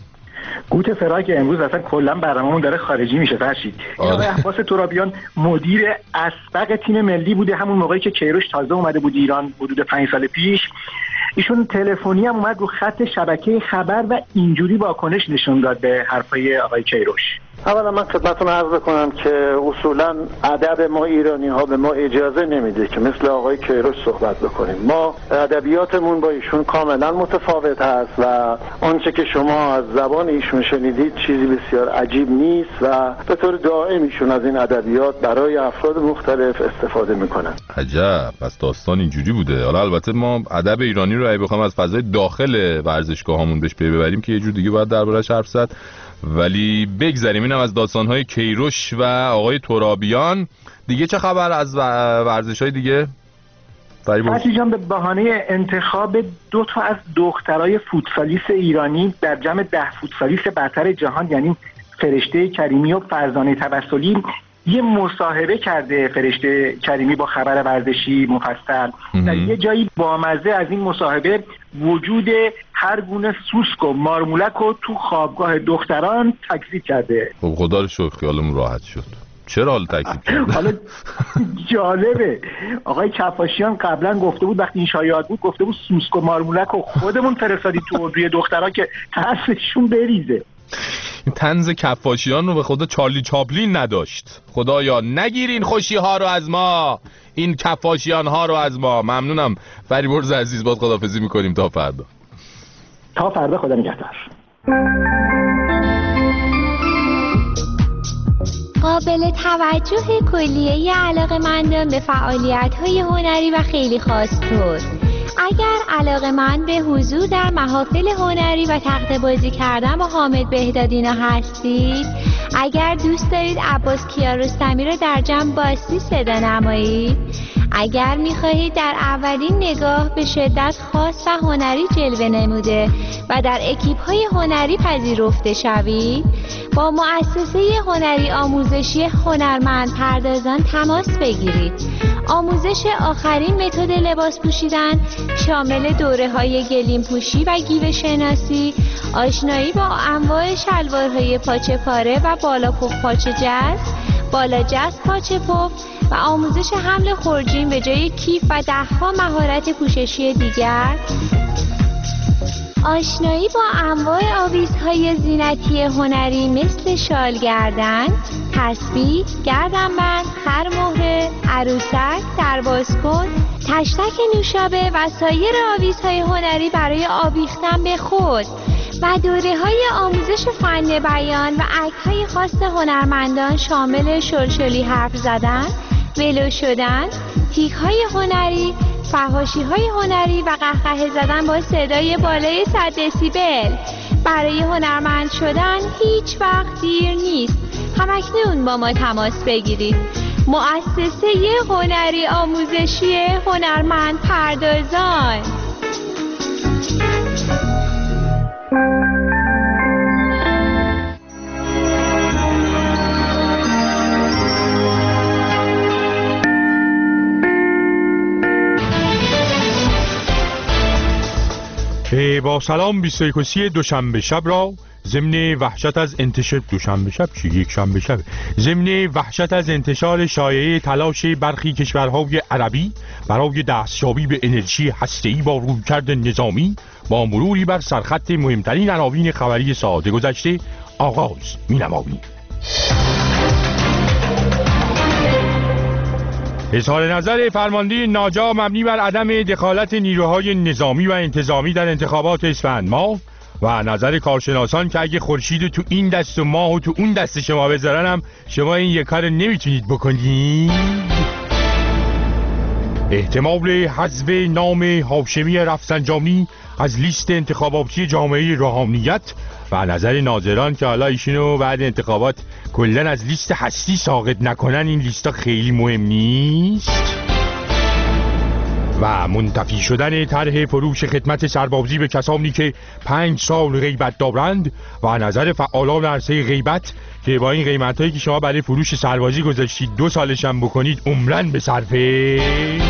Speaker 14: گوت فرای که امروز اصلا کلا برنامه‌مون داره خارجی میشه فرشید. آقای عباس ترابیان مدیر اسبق تیم ملی بوده همون موقعی که کیروش تازه اومده بود ایران حدود 5 سال پیش. ایشون تلفنی هم اومد رو خط شبکه خبر و اینجوری واکنش نشون داد به حرفای آقای کیروش.
Speaker 17: اولا من خدمتتون عرض بکنم که اصولا ادب ما ایرانی ها به ما اجازه نمیده که مثل آقای کیروش صحبت بکنیم. ما ادبیاتمون با ایشون کاملا متفاوت هست و آنچه که شما از زبان ایشون شنیدید چیزی بسیار عجیب نیست و به طور دائم ایشون از این ادبیات برای افراد مختلف استفاده میکنن.
Speaker 2: عجب، پس داستان اینجوری بوده. حالا البته ما ادب ایرانی رو اگه بخوام از فضای داخل ورزشگاهامون بهش پی ببریم که یه جور دیگه باید دربارش حرف زد، ولی بگذاریم. اینم از داستان‌های کیروش و آقای ترابیان. دیگه چه خبر از ورزش‌های دیگه؟
Speaker 14: فرشید جان، به بهانه انتخاب 2 تا از دخترای فوتسالیست ایرانی در جمع 10 فوتسالیست برتر جهان، یعنی فرشته کریمی و فرزانه توسلی، یه مصاحبه کرده فرشته کریمی با خبر ورزشی مفصل. در یه جایی بامزه از این مصاحبه وجود هر گونه سوسک و مارمولک رو تو خوابگاه دختران تکذیب کرده.
Speaker 2: خب خدا رو شکر خیالمون راحت شد. چرا حالا تکذیب کرده؟
Speaker 14: حالا جالبه آقای کفاشیان قبلا گفته بود وقتی این شایعات بود، گفته بود سوسک و مارمولک رو خودمون فرستادی تو اردوی دخترها که ترسشون بریزه.
Speaker 2: این طنز کفاشیان رو به خدا چارلی چاپلین نداشت. خدایا نگیرین خوشی ها رو از ما، این کفاشیان ها رو از ما. ممنونم فریبرز عزیز، باید خداحافظی میکنیم تا فردا.
Speaker 14: تا فردا، خدا نگهدار.
Speaker 18: قابل توجه کلیه علاقه‌مندان به فعالیت‌های هنری و خیلی خاص طور. اگر علاقه‌مند به حضور در محافل هنری و تخته بازی کردن با حامد بهدادینا هستید، اگر دوست دارید عباس کیارستمی را در جمع باستی صدا نمایید، اگر می‌خواهید در اولین نگاه به شدت خاص و هنری جلوه نموده و در اکیپ‌های هنری پذیرفته شوید، با مؤسسه هنری آموزشی هنرمند پردازان تماس بگیرید. آموزش آخرین متد لباس پوشیدن شامل دوره‌های گلیم پوشی و گیو شناسی، آشنایی با انواع شلوارهای پاچه پاره و بالا پف پاچه جز، بالا جز پاچه پف و آموزش حمل خورجین به جای کیف و ده‌ها مهارت پوششی دیگر، آشنایی با انواع آویزهای زینتی هنری مثل شال گردن، تسبیح، گردنبند، خرمهره، عروسک، دربازکن، تشتک نوشابه و سایر آویزهای هنری برای آویختن به خود و دوره‌های آموزش فن بیان و اکت‌های خاص هنرمندان شامل شلشلی حرف زدن، ولو شدن، تیک‌های هنری، فحاشی‌های هنری و قهقه زدن با صدای بالای 100 دسیبل. برای هنرمند شدن هیچ وقت دیر نیست. همکنون با ما تماس بگیرید. مؤسسه هنری آموزشی هنرمند پردازان.
Speaker 19: با سلام 21 دوشنبه شب را ضمن وحشت از انتشار دوشنبه شب چی؟ یک شنبه شب. ضمن وحشت از انتشار شایعه تلاش برخی کشورهای عربی برای دستیابی به انرژی هسته‌ای با رویکرد نظامی، با مروری بر سرخط مهمترین عناوین خبری ساعات گذشته، آغاز می‌نماییم. اظهار نظر فرمانده ناجا مبنی بر عدم دخالت نیروهای نظامی و انتظامی در انتخابات اسفند ماه و نظر کارشناسان که اگه خورشید تو این دست و ماه و تو اون دست شما بذارنم شما این یک کار نمیتونید بکنید. احتمال حذف نام هاشمی رفسنجانی از لیست انتخاباتی جامعه روحانیت و نظر ناظران که حالا ایشونو بعد انتخابات کلن از لیست هستی ساقط نکنن، این لیستا خیلی مهم نیست. و منتفی شدن طرح فروش خدمت سربازی به کسانی که 5 سال غیبت دارند و نظر فعالان عرصه غیبت که با این قیمتایی که شما برای فروش سربازی گذاشتید 2 سالش هم بکنید عمرن به صرفه.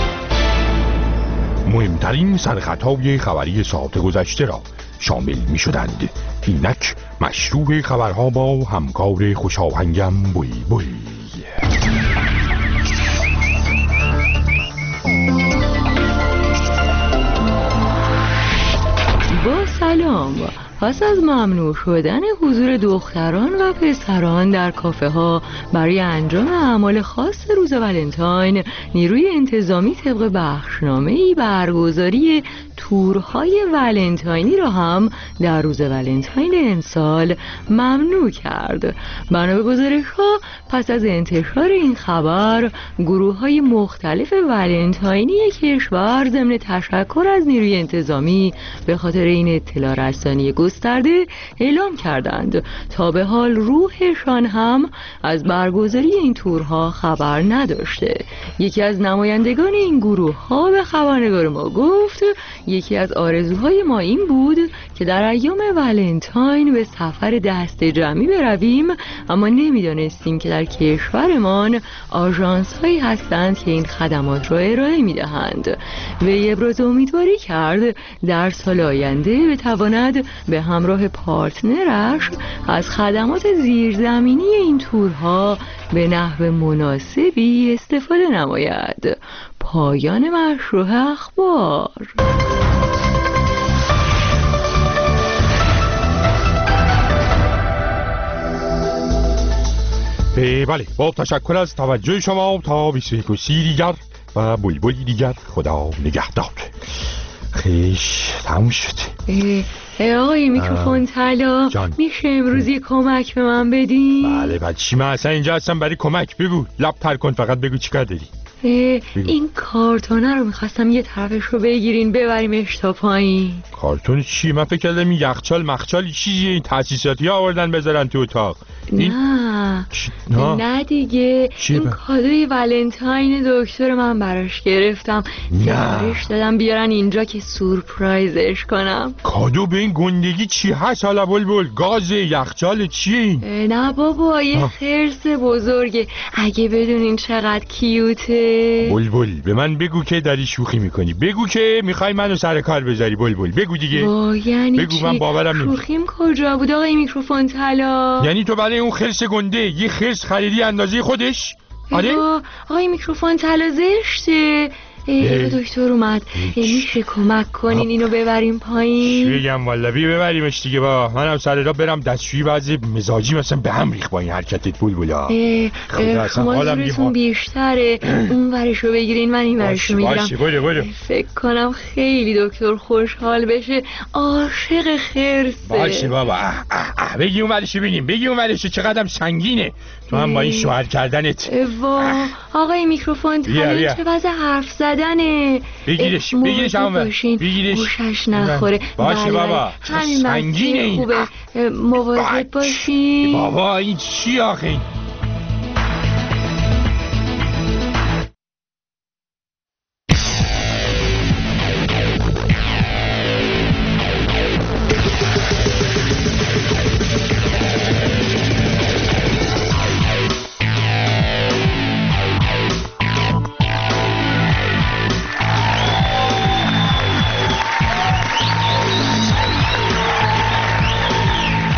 Speaker 19: مهمترین سرخطهای خبری ساعت گذشته را شامل می شدند. اینک مشروع خبرها با همکار خوشاهنگم بوی بوی.
Speaker 20: با سلام. پس از ممنوع شدن حضور دختران و پسران در کافه ها برای انجام اعمال خاص روز ولنتاین، نیروی انتظامی طبق بخشنامه‌ای برگزاری تورهای ولنتاینی را هم در روز ولنتاین امسال ممنوع کرد. بنا به گزارش‌ها پس از انتشار این خبر، گروه‌های مختلف ولنتاینی کشور ضمن تشکر از نیروی انتظامی به خاطر این اطلاع رسانی گسترده اعلام کردند تا به حال روحشان هم از برگزاری این تورها خبر نداشته. یکی از نمایندگان این گروه‌ها به خبرنگار ما گفت یکی از آرزوهای ما این بود که در ایام ولنتاین به سفر دست جمعی برویم، اما نمیدانستیم که در کشورمان آژانس هایی هستند که این خدمات را ارائه میدهند. وی ابراز امیدواری کرد در سال آینده بتواند به همراه پارتنرش از خدمات زیرزمینی این تورها به نحو مناسبی استفاده نماید. پایان مشروع اخبار.
Speaker 19: بله، با تشکر از توجه شما تا 21 دیگر و بلبلی دیگر. خدا نگهدار. خیش تموم شد.
Speaker 20: آقای میکروفون طلا، میشه امروز یه کمک به من بدین؟
Speaker 19: بله بچی، من اصلا اینجا هستم برای کمک. بگو، لب تر کن، فقط بگو چیکار داری.
Speaker 20: این کارتونه رو میخواستم یه طرفش رو بگیرین ببریمش تا پایین.
Speaker 19: کارتون چی؟ من فکر کردم این یخچال مخچال چیزیه، این تاسیساتی ها آوردن بذارن تو اتاق.
Speaker 20: نه دیگه، این کادوی ولنتاین دکتر من براش گرفتم. سفارش دادم بیارن اینجا که سورپرایزش کنم.
Speaker 19: کادو به این گندگی چی هست حالا بلبل؟ گاز یخچال چی؟
Speaker 20: نه بابا، یه خرس بزرگه. اگه بدونین چقدر کیوته.
Speaker 19: بلبل به من بگو که داری شوخی میکنی. بگو که میخوای منو سر کار بذاری. بلبل بگو دیگه.
Speaker 20: یعنی
Speaker 19: بگو، من باورم نمیشه.
Speaker 20: شوخیم کجا بود آقای میکروفون طلا؟
Speaker 19: یعنی تو برای اون خرس گنده یه خرس خریدی اندازه خودش؟ آره
Speaker 20: آقای میکروفون طلا زشته. دکتر اومد. میشه کمک کنین اینو ببریم پایین؟
Speaker 19: چی بگم والا، ببریمش دیگه. با منم سر را برم دستشویی، وضع مزاجی مثلا به هم ریخت با این حرکتت بلبلا.
Speaker 20: شما زورتون بیشتره. اون ورشو بگیرین، من این ورشو میگیرم.
Speaker 19: برو.
Speaker 20: فکر کنم خیلی دکتر خوشحال بشه. عاشق خرسه.
Speaker 19: باشه بابا. بگی اون ورشو ببینیم. بگی اون ورشو چقدرم سنگینه. تو هم با این شوهر کردنت.
Speaker 20: آقای میکروفون طلا چه وضع حرف زدنه.
Speaker 19: بگیرش همون بگیرش،
Speaker 20: گوشش نخوره.
Speaker 19: باشه بابا، سنگینه این.
Speaker 20: خوبه، مواظب باشین.
Speaker 19: بابا این چی آخه؟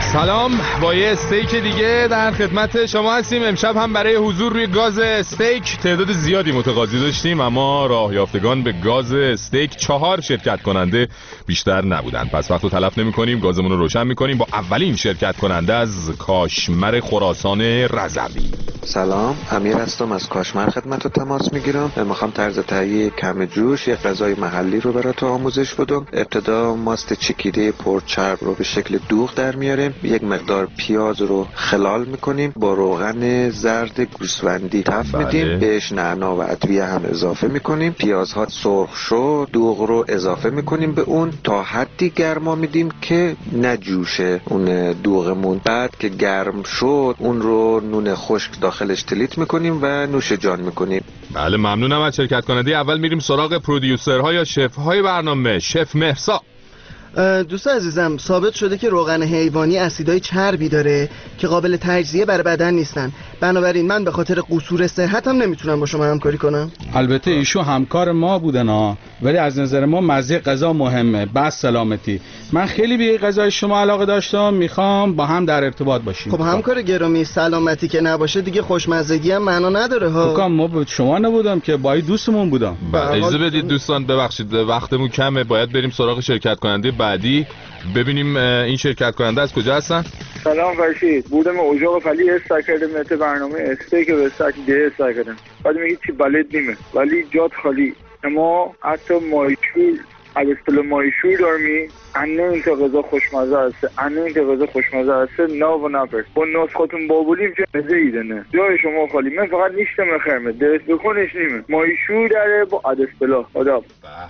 Speaker 2: سلام، با یه استیک دیگه در خدمت شما هستیم. امشب هم برای حضور روی گاز استیک تعداد زیادی متقاضی داشتیم، اما راه یافتگان به گاز استیک 4 شرکت کننده بیشتر نبودن. پس وقت رو تلف نمی کنیم، گازمون رو روشن می کنیم با اولین شرکت کننده از کاشمر خراسان رضوی.
Speaker 21: سلام، امیر هستم از کاشمر خدمت رو تماس میگیرم. میخوام طرز تهیه کم جوش یه غذای محلی رو برات آموزش بدم. ابتدا ماست چکیده پرچرب رو به شکل دوغ در میاریم، یک مقدار پیاز رو خلال میکنیم، با روغن زرد گوسفندی تفت میدیم، بهش نعنا و ادویه هم اضافه میکنیم. پیازها سرخ شد، دوغ رو اضافه میکنیم به اون، تا حدی گرما میدیم که نجوشه اون دوغمون. بعد که گرم شد اون رو نون خشک داخلش تلیت میکنیم و نوش جان میکنیم.
Speaker 2: بله، ممنونم از شرکت کننده. اول میریم سراغ پرودیوسرها یا شف‌های برنامه. شف مهرسا.
Speaker 22: دوست عزیزم، ثابت شده که روغن حیوانی اسیدای چربی داره که قابل تجزیه برای بدن نیستن. بنابراین من به خاطر قصور صحتم نمیتونم با شما همکاری کنم.
Speaker 23: البته ایشون همکار ما بودن ها، ولی از نظر ما مزه غذا مهمه، بس سلامتی. من خیلی به غذای شما علاقه داشتم، میخوام با هم در ارتباط باشیم.
Speaker 22: خب همکار گرامی، سلامتی که نباشه دیگه خوشمزگی هم معنا نداره ها.
Speaker 23: بکنم ما با شما نبودم که با دوستمون بودم.
Speaker 2: اجازه بدید دوستان، ببخشید وقتمون کمه، باید بریم سراغ شرکت کننده بعدی. ببینیم این شرکت کننده از کجا هستن.
Speaker 24: سلام فرشید، بودم اجاق فلی استار کردم مت برنامه استیک به استار ده استار کردم. بعد میگه چی بلد نیمه ولی جات خالی. اما حتی مایشور از اصطلاح مایشور دارمی انه این تا غذا خوشمزه هسته، انه این تا غذا خوشمزه هسته نا و نپر با نسخاتون بابولیم چه مزه ایده نه جای شما خالی. من فقط نیشتم خرمه درست بکنش نیمه مایشور داره با از اصطلاح آداب.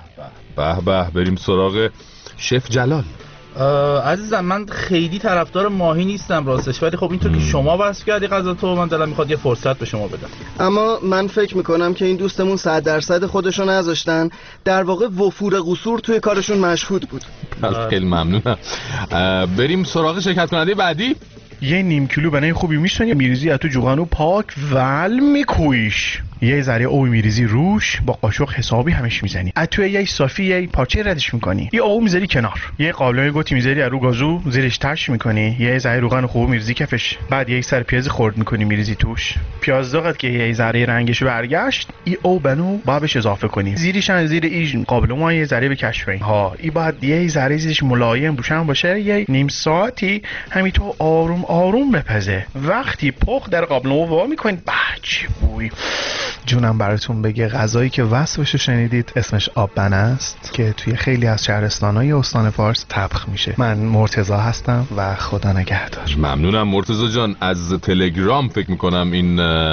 Speaker 2: به به، بریم سراغ شف جلال.
Speaker 25: عزیزم، من خیلی طرفدار ماهی نیستم راستش، ولی خب اینطور که شما وصف کردی غذا تو، من دلم میخواد یه فرصت به شما بدم.
Speaker 22: اما من فکر میکنم که این دوستمون 100% خودشو نذاشتن، در واقع وفور قصور توی کارشون مشهود بود.
Speaker 2: خیلی ممنونم. بریم سراغ شرکت کننده بعدی.
Speaker 16: یه نیم کیلو بنای خوبی میشنی میریزی تو جوغانو پاک ول میکویش، یه ذره او میریزی روش، با قاشق حسابی همش میزنی، توی یه صافی یه پارچه ردش میکنی، یه او میذاری کنار، یه قابلمه گوتی میذاری رو گازو زیرش ترش میکنی، یه ذره روغن خوب میریزی کفش، بعد یه سر پیاز خرد میکنی میریزی توش. پیاز داغت که یه ذره رنگش برگشت، ای او بنو بابش اضافه کنی، زیرش زیر این قابلمه یه ذره بکشفین ها، ای بعد یه ذره زیرش ملایم روشن باشه، یه نیم ساعتی همینطور آروم بپزه. وقتی پخت در قابلمه وا میکنید، چه بوی جونم براتون بگه. غذایی که وصفشو شنیدید اسمش آب بنه است که توی خیلی از شهرستان‌های استان فارس طبخ میشه. من مرتضی هستم و خدا نگهدار.
Speaker 2: ممنونم مرتضی جان. از تلگرام فکر میکنم این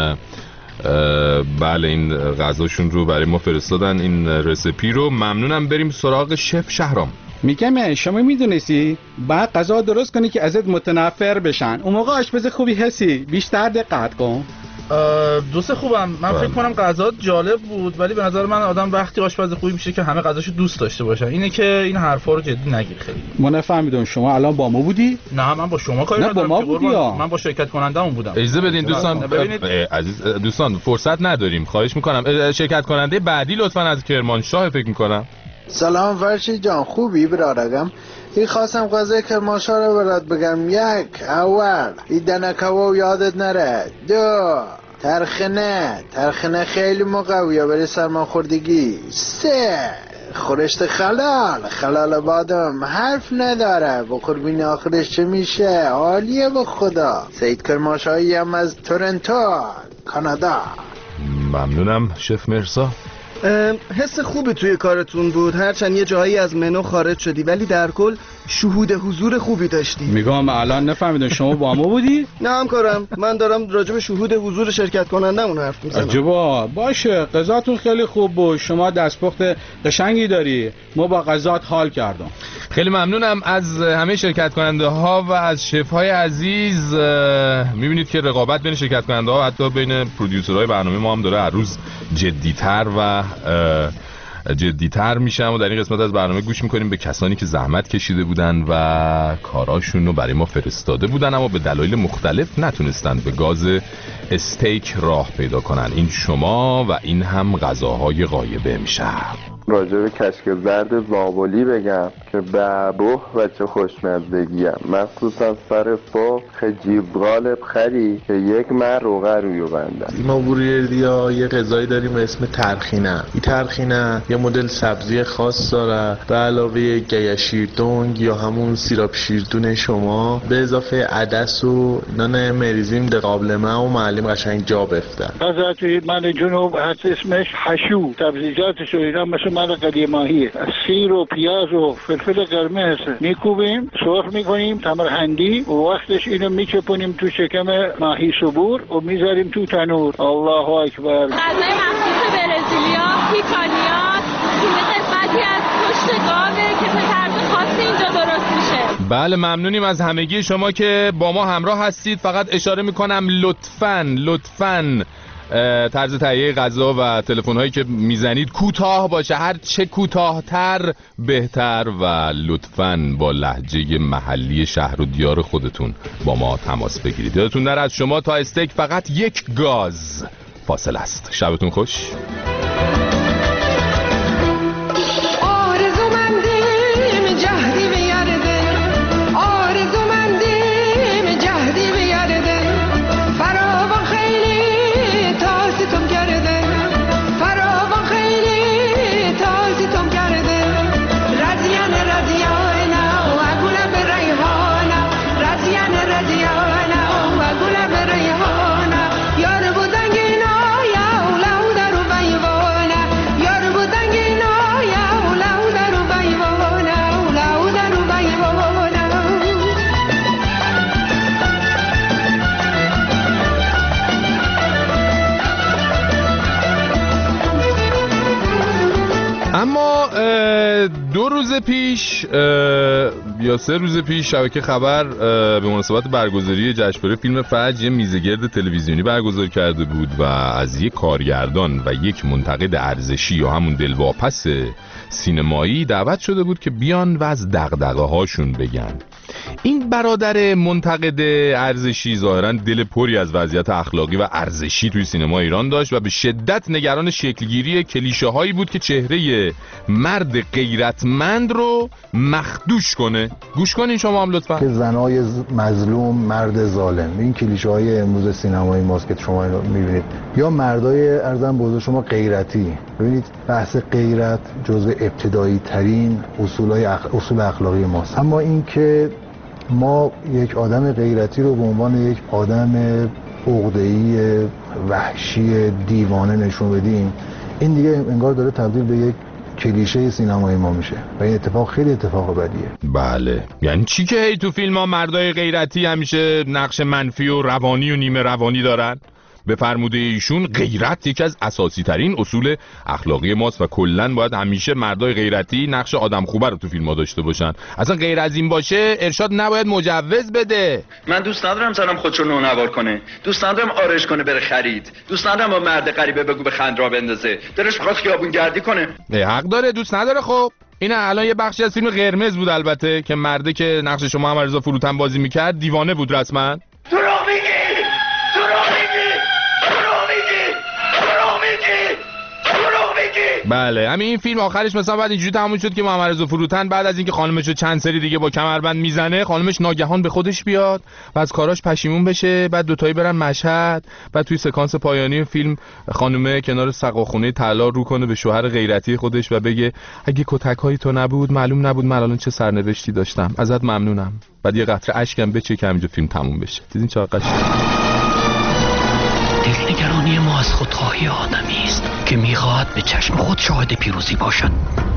Speaker 2: بله این غذاشون رو برای ما فرستادن، این رسیپی رو. ممنونم. بریم سراغ شف شهرام.
Speaker 23: میگم شما میدونستی بعد غذا درست کنی که ازت متنفر بشن، اون موقع آشپز خوبی هستی، بیشتر دقت کن.
Speaker 25: دوست خوبم، من فکر کنم غذا جالب بود، ولی به نظر من آدم وقتی آشپز خوبی میشه که همه غذاشو دوست داشته باشن. اینه که این حرفا رو جدی نگیر. خیلی
Speaker 23: ما نفهمیدم شما الان با ما بودی؟
Speaker 25: نه من با شما کاری ندارم.
Speaker 23: با ما بودی
Speaker 25: من با شرکت کننده‌مون بودم.
Speaker 2: اجازه بدین دوستان، عزیز دوستان فرصت نداریم، خواهش میکنم. شرکت کننده بعدی لطفاً از کرمانشاه فکر میکنم.
Speaker 3: سلام فرشید جان، خوبی برادرم؟ این خواستم غذای کرمانشاه رو برات بگم. یک، اول این دنکاو یادت نره. دو، ترخنه خیلی مقویه برای سرماخوردگی. سه، خورشت خلال بادم حرف نداره، بخور بین آخرش چه میشه. عالیه به خدا. سید کرمانشاهی هم از تورنتو کانادا.
Speaker 2: ممنونم شف مرسا.
Speaker 22: حس خوبی توی کارتون بود، هرچند یه جایی از منو خارج شدی، ولی در کل شهود حضور خوبی داشتی.
Speaker 23: میگم الان نفهمیدم شما با ما بودی؟
Speaker 22: نه همکارم، من دارم راجع به شهود حضور شرکت کنندمون حرف میزنم.
Speaker 23: عجبا، باشه غذاتون خیلی خوب بود، شما دستپخت قشنگی داری، ما با غذات حال کردم.
Speaker 2: خیلی ممنونم از همه شرکت کننده ها و از شف های عزیز. میبینید که رقابت بین شرکت کننده ها حتی بین پرودیوسرهای برنامه ما هم داره هر روز جدیتر میشم و در این قسمت از برنامه گوش میکنیم به کسانی که زحمت کشیده بودن و کاراشون رو برای ما فرستاده بودن، اما به دلایل مختلف نتونستن به گاز استیک راه پیدا کنن. این شما و این هم غذاهای غایبه امشب.
Speaker 1: راجع به کشک زرد زابلی بگم که بابوه و چه خوشمزدگیم، مخصوصا سر فوق خجیبغال بخری که یک من روغه رویو بندم.
Speaker 4: ما بوریردیا یه غذایی داریم به اسم ترخینه. این ترخینه یه مدل سبزی خاص داره به علاوه گیا شیردونگ یا همون سیراب شیردون شما به اضافه عدس و نان مریزیم ده قابلمه و معلم قشنگ جا بفته.
Speaker 5: حضرت من جنوب هست اسمش حشو، سبزیجاتش و اینا مثل من قلی ماهیه، سیر و پیاز و فلفل قرمز میکوبیم، سرخ میکنیم تمر هندی و وقتش اینو میچپونیم تو شکم ماهی صبور و میذاریم تو تنور. الله اکبر.
Speaker 6: غذای مخصوص برزیلیا پیکانیا که قسمتی از پشت گاوه که به طرز خاصی اینجا درست میشه.
Speaker 2: بله ممنونیم از همگی شما که با ما همراه هستید. فقط اشاره میکنم لطفاً طرز تهیه غذا و تلفن هایی که میزنید کوتاه باشه، هر چه کوتاه‌تر بهتر، و لطفاً با لهجه محلی شهر و دیار خودتون با ما تماس بگیرید. یادتون نره از شما تا استیک فقط یک گاز فاصله است. شبتون خوش. اما 2 روز پیش یا 3 روز پیش شبکه خبر به مناسبت برگزاری جشنواره فیلم فجر یه میزگرد تلویزیونی برگزار کرده بود و از یک کارگردان و یک منتقد ارزشی یا همون دلواپس سینمایی دعوت شده بود که بیان و از دغدغه هاشون بگن. این برادر منتقد ارزشی ظاهراً دل پری از وضعیت اخلاقی و ارزشی توی سینما ایران داشت و به شدت نگران شکلگیری کلیشه هایی بود که چهره مرد غیرتمند رو مخدوش کنه. گوش کنین شما هم لطفاً.
Speaker 7: که زنای مظلوم، مرد ظالم، این کلیشه های امروز سینمای ماست که شما اینو میبینید، یا مردای ارزم بزرگ شما غیرتی. ببینید بحث غیرت جزء ابتدایی ترین اصول اخلاقی ماست، اما این که ما یک آدم غیرتی رو به عنوان یک آدم عقده‌ای وحشی دیوانه نشون بدیم، این دیگه انگار داره تبدیل به یک کلیشه سینمای ما میشه و این اتفاق خیلی اتفاق بدیه.
Speaker 2: بله، یعنی چی که هی تو فیلم ها مردای غیرتی همیشه نقش منفی و روانی و نیمه روانی دارن؟ به فرموده ایشون غیرت یکی از اساسی ترین اصول اخلاقی ماست و کلن باید همیشه مردای غیرتی نقش آدم خوبه رو تو فیلم ها داشته باشن. اصلا غیر از این باشه ارشاد نباید مجوز بده.
Speaker 26: من دوست ندارم زنم خودشو نونوار کنه، دوست ندارم آرش کنه بره خرید، دوست ندارم با مرد غریبه بگو به خند را بندازه، دلش میخواد خیابون گردی کنه.
Speaker 2: حق داره، دوست نداره. خب این الان یه بخشی از فیلم قرمز بود البته که مرده که نقش شما عمرضا فروتن بازی میکرد دیوانه بود رسما. بله، همین این فیلم آخرش مثلا بعد اینجوری تموم شد که محمد رضا فروتن بعد از اینکه خانمش رو چند سری دیگه با کمربند میزنه، خانمش ناگهان به خودش بیاد و از کاراش پشیمون بشه، بعد دوتایی برن مشهد، بعد توی سکانس پایانی فیلم خانومه کنار سقاخونه طلا رو کنه به شوهر غیرتی خودش و بگه اگه کتک‌های تو نبود معلوم نبود من الان چه سرنوشتی داشتم، ازت ممنونم. بعد یه قطره اشکم بچه که همینجا فیلم تموم بشه. دیدین چقدر قشنگه؟
Speaker 27: دلنگرانی ما از خودخواهی آدمی است که میخواهد به چشم خود شاهد پیروزی باشد.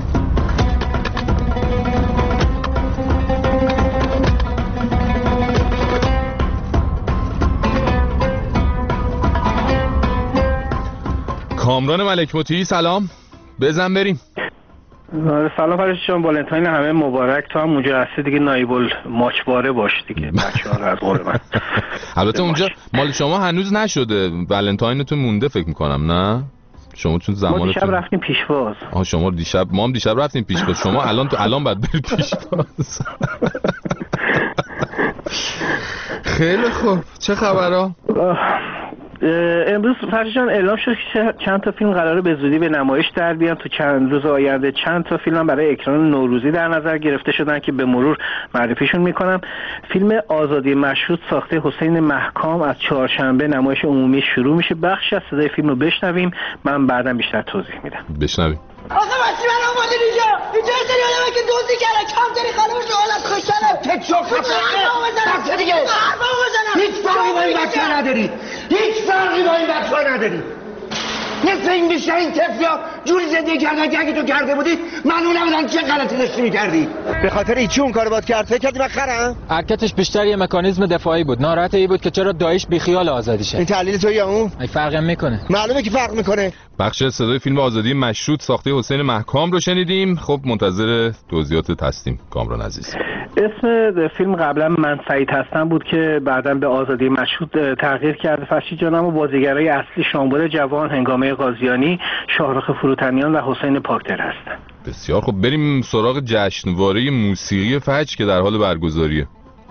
Speaker 2: کامران ملک مطیعی سلام، بزن بریم.
Speaker 28: سلام فرشت جان، والنتاین همه مبارک. تو هم اونجا هستی دیگه نایب الماچباره باش دیگه بچه‌ها از قول من.
Speaker 2: البته اونجا مال شما هنوز نشده، والنتاینتون مونده فکر می‌کنم نه؟ شما چون زمانتون
Speaker 28: ما دیشب رفتیم پیشواز.
Speaker 2: شما دیشب، ما هم دیشب رفتیم پیشواز. شما الان باید برید پیشواز. خیلی خوب، چه خبرها؟
Speaker 28: امروز فرشی جان اعلام شد که چند تا فیلم قراره به زودی به نمایش در بیان. تو چند روز آینده چند تا فیلم برای اکران نوروزی در نظر گرفته شدن که به مرور معرفیشون میکنم. فیلم آزادی مشروط ساخته حسین محکام از چهارشنبه نمایش عمومی شروع میشه. بخشی از صدای فیلم رو بشنویم، من بعداً بیشتر توضیح میدم.
Speaker 2: بشنویم.
Speaker 8: آقا واسه من آماده اینجا سری آدمه که دوزی کرده کم داری خانمش رو حالت خوشتنه تکشو خفه دیگه هیچ فرقی با این بچه نداری، هیچ فرقی با این بچه نداری. مثل این بیشتر این طفلیا جوری زندگی کردن که اگه تو کرده بودی معلوم نبودن چه غلطی داشتی میکردی. به خاطر ایچی اون کارو باید کرد. فکر کردی من خرم؟
Speaker 9: حرکتش بیشتر یه مکانیزم دفاعی بود. ناراحت ای بود که چرا داعش بیخیال آزادی شه.
Speaker 8: این تحلیل تو یا اون؟
Speaker 9: ای فرق میکنه.
Speaker 8: معلومه که فرق میکنه.
Speaker 2: بخش صدای فیلم آزادی مشروط ساخته حسین محکام رو شنیدیم. خب منتظر توضیحات هستیم کامران عزیز.
Speaker 28: اسم فیلم قبلا من سعید هستم بود که بعداً به آزادی مشروط تغییر کرده. فرشید جانم و بازیگرای اصلی شامبور جوان، هنگامه قاضیانی، شاهرخ فروتنیان و حسین پاکدل هستن.
Speaker 2: بسیار خب، بریم سراغ جشنواره موسیقی فجر که در حال برگزاریه.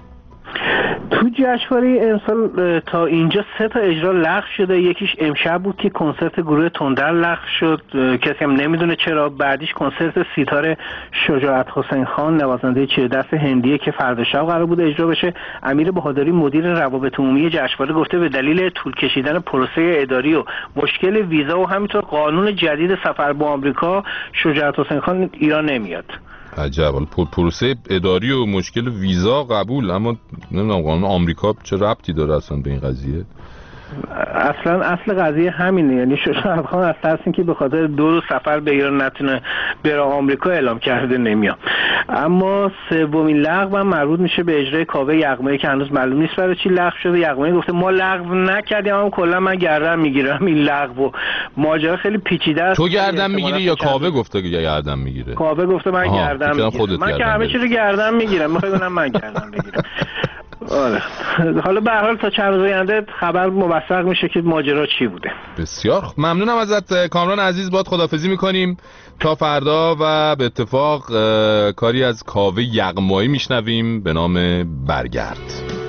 Speaker 28: تو جشنواره امسال تا اینجا 3 تا اجرا لغو شده. یکیش امشب بود که کنسرت گروه تندر لغو شد، کسی هم نمیدونه چرا. بعدیش کنسرت سیتار شجاعت حسین خان، نوازنده چهردست هندیه که فردا شب قرار بود اجرا بشه. امیر بهادری مدیر روابط عمومی جشنواره گفته به دلیل طول کشیدن پروسه اداری و مشکل ویزا و همینطور قانون جدید سفر به آمریکا، شجاعت حسین خان ایران نمیاد.
Speaker 2: عجب. پروسه اداری و مشکل ویزا قبول، اما نمیدونم قانون آمریکا چه ربطی داره اصلا به این قضیه؟
Speaker 28: اصلا اصل قضیه همینه، یعنی شجاعت خان از ترس اینکه به خاطر 2 روز سفر به ایران نتونه بره آمریکا اعلام کرده نمیاد. اما سومین لغو هم مربوط میشه به اجرای کاوه یغمایی که هنوز معلوم نیست برای چی لغو شده. یغمایی گفته ما لغو نکردیم، اما کلا من گردن میگیرم این لغو. ماجرا خیلی پیچیده است.
Speaker 2: تو گردن میگیری یا کاوه گفته که گردن میگیره؟
Speaker 28: کاوه گفته من گردن میگیرم. من که همه چیزو گردن میگیرم، میخوام ببینم من گردن بگیرم. آره، حالا به هر حال تا چند روز آینده خبر موثق میشه که ماجرا چی بوده.
Speaker 2: بسیار ممنونم ازت کامران عزیز. باهات خداحافظی میکنیم تا فردا و به اتفاق کاری از کاوه یغمایی میشنویم به نام برگرد.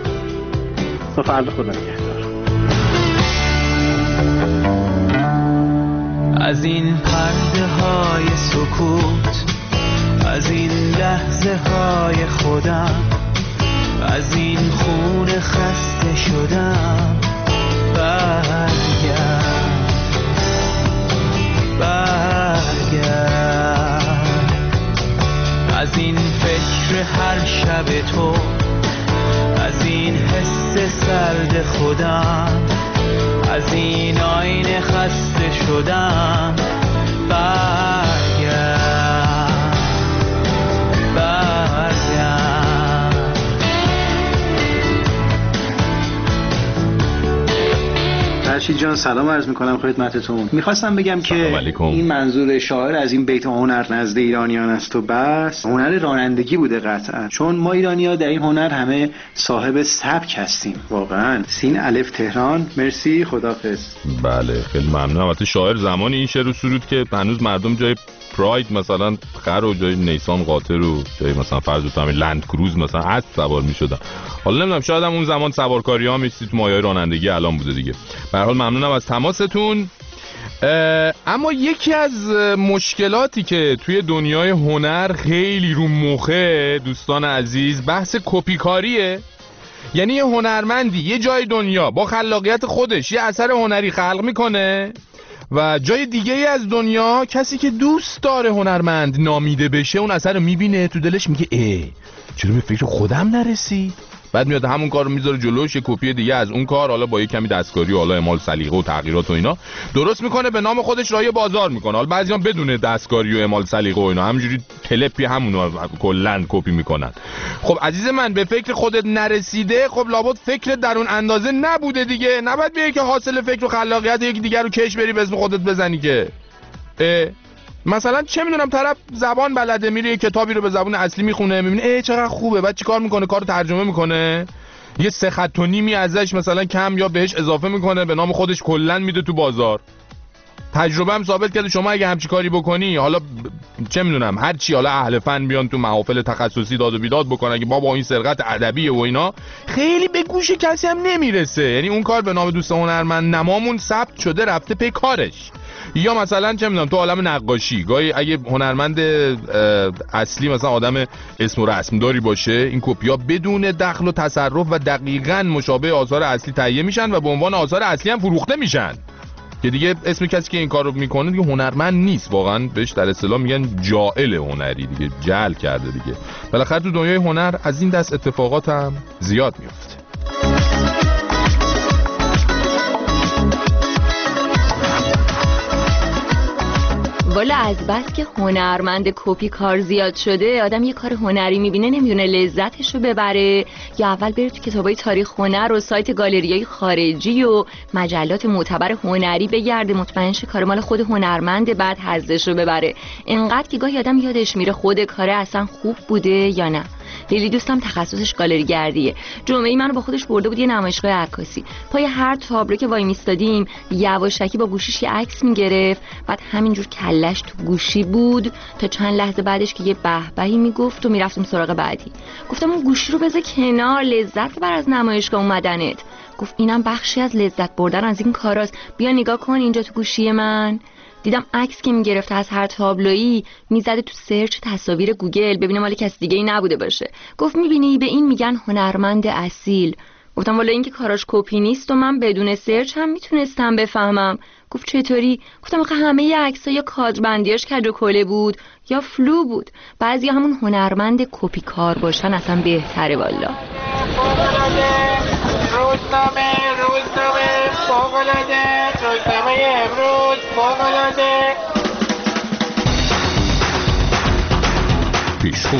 Speaker 28: تا فردا، خدا نگهدار.
Speaker 10: از این پرده های سکوت، از این لحظه های خودم، از این خون خسته شدم، برگرد از این فکر هر شب تو، از این حس سرد خودم، از این آینه خسته شدم،
Speaker 16: فرشید جان سلام عرض میکنم خدمتتون. میخواستم بگم که این منظور شاعر از این بیت هنر نزد ایرانیان است و بس هنر رانندگی بوده قطعا، چون ما ایرانی‌ها در این هنر همه صاحب سبک هستیم واقعا. سین الف تهران، مرسی، خداحافظ.
Speaker 2: بله خیلی ممنونم. البته شاعر زمانی این شعر رو سرود که هنوز مردم جای پراید مثلا خر و جای نیسان قاطر و جای مثلا فرض تو همین لند کروز مثلا اسب سوار می‌شدن. حالا نمیدونم شاید هم اون زمان سوارکاری‌ها می‌شد تو مایه‌های رانندگی الان بوده دیگه. به هر حال ممنونم از تماستون. اما یکی از مشکلاتی که توی دنیای هنر خیلی رو مخه دوستان عزیز بحث کپیکاریه. یعنی یه هنرمندی یه جای دنیا با خلاقیت خودش یه اثر هنری خلق میکنه و جای دیگه ای از دنیا کسی که دوست داره هنرمند نامیده بشه اون اثر رو میبینه تو دلش میگه چرا به فکر خودم نرسید؟ بعد میاد همون کار رو میذاره جلوش، یه کپی دیگه از اون کار، حالا با یه کمی دستکاری و حالا اعمال سلیقه و تغییرات و اینا درست میکنه، به نام خودش راه بازار میکنه. حالا بعضیا بدون دستکاری و اعمال سلیقه و اینا همینجوری تلپی همونو کلا کپی میکنن. خب عزیز من به فکر خودت نرسیده، خب لابد فکر در اون اندازه نبوده دیگه. نباید بیای که حاصل فکر و خلاقیت یکی دیگر رو کش بری به اسم خودت بزنی که مثلا چه میدونم طرف زبان بلده میره یه کتابی رو به زبان اصلی میخونه میبینه چقدر خوبه، بعد چیکار میکنه؟ کارو ترجمه میکنه، یه 3 خط و نیمی ازش مثلا کم یا بهش اضافه میکنه، به نام خودش کلا میده تو بازار. تجربه هم ثابت کرده شما اگه همچی کاری بکنی، حالا چه میدونم هر چی، حالا اهل فن بیان تو محافل تخصصی داد و بیداد بکنن که بابا این سرقت ادبیه و اینا، خیلی به گوش کسی هم نمیرسه. یعنی اون کار به نام دوست هنرمند نمامون ثبت شده رفته پی کارش. یا مثلا چه میدونم تو عالم نقاشی گاهی اگه هنرمند اصلی مثلا آدم اسم و رسم داری باشه، این کپیا بدون دخل و تصرف و دقیقاً مشابه آثار اصلی تهیه میشن و به عنوان آثار اصلی هم فروخته میشن که دیگه اسم کسی که این کارو میکنه دیگه هنرمند نیست، واقعا بهش در اصطلاح میگن جاعل هنری دیگه، جعل کرده دیگه. بالاخره تو دنیای هنر از این دست اتفاقات هم زیاد میفته.
Speaker 11: والا از بس که هنرمند کپی کار زیاد شده، آدم یه کار هنری میبینه نمیدونه لذتشو ببره یا اول بره تو کتابای تاریخ هنر و سایت گالریای خارجی و مجلات معتبر هنری بگرده مطمئن شه کار مال خود هنرمند، بعد حظشو ببره. اینقدر که گاهی آدم یادش میره خود کاره اصلا خوب بوده یا نه. لیلی دوستم تخصصش گالری گردیه. جمعه‌ای منو با خودش برده بود یه نمایشگاه عکاسی. پای هر تابلو که وای میستادیم یواشکی با گوشیش یه عکس میگرفت، بعد همینجور کلش تو گوشی بود تا چند لحظه بعدش که یه بهبهی میگفت و میرفتیم سراغ بعدی. گفتم اون گوشی رو بذار کنار، لذت بر از نمایشگاه اومدنت. گفت اینم بخشی از لذت بردن از این کاراست، بیا نگاه کن اینجا تو گوشی من. دیدم عکس که میگرفته از هر تابلویی میزده تو سرچ تصاویر گوگل ببینه مال کسی دیگه ای نبوده باشه. گفت میبینی به این میگن هنرمند اصیل. گفتم والا این که کاراش کپی نیست و من بدون سرچ هم میتونستم بفهمم. گفت چطوری؟ گفتم آخه همه عکس‌ها یا کادربندیاش کج و کوله بود یا فلو بود. بعضی همون هنرمند کپی کار باشن اصلا بهتره والا.
Speaker 8: روزنامه فوق‌العاده، روزنامه امروز فوق‌العاده.
Speaker 2: پیشخو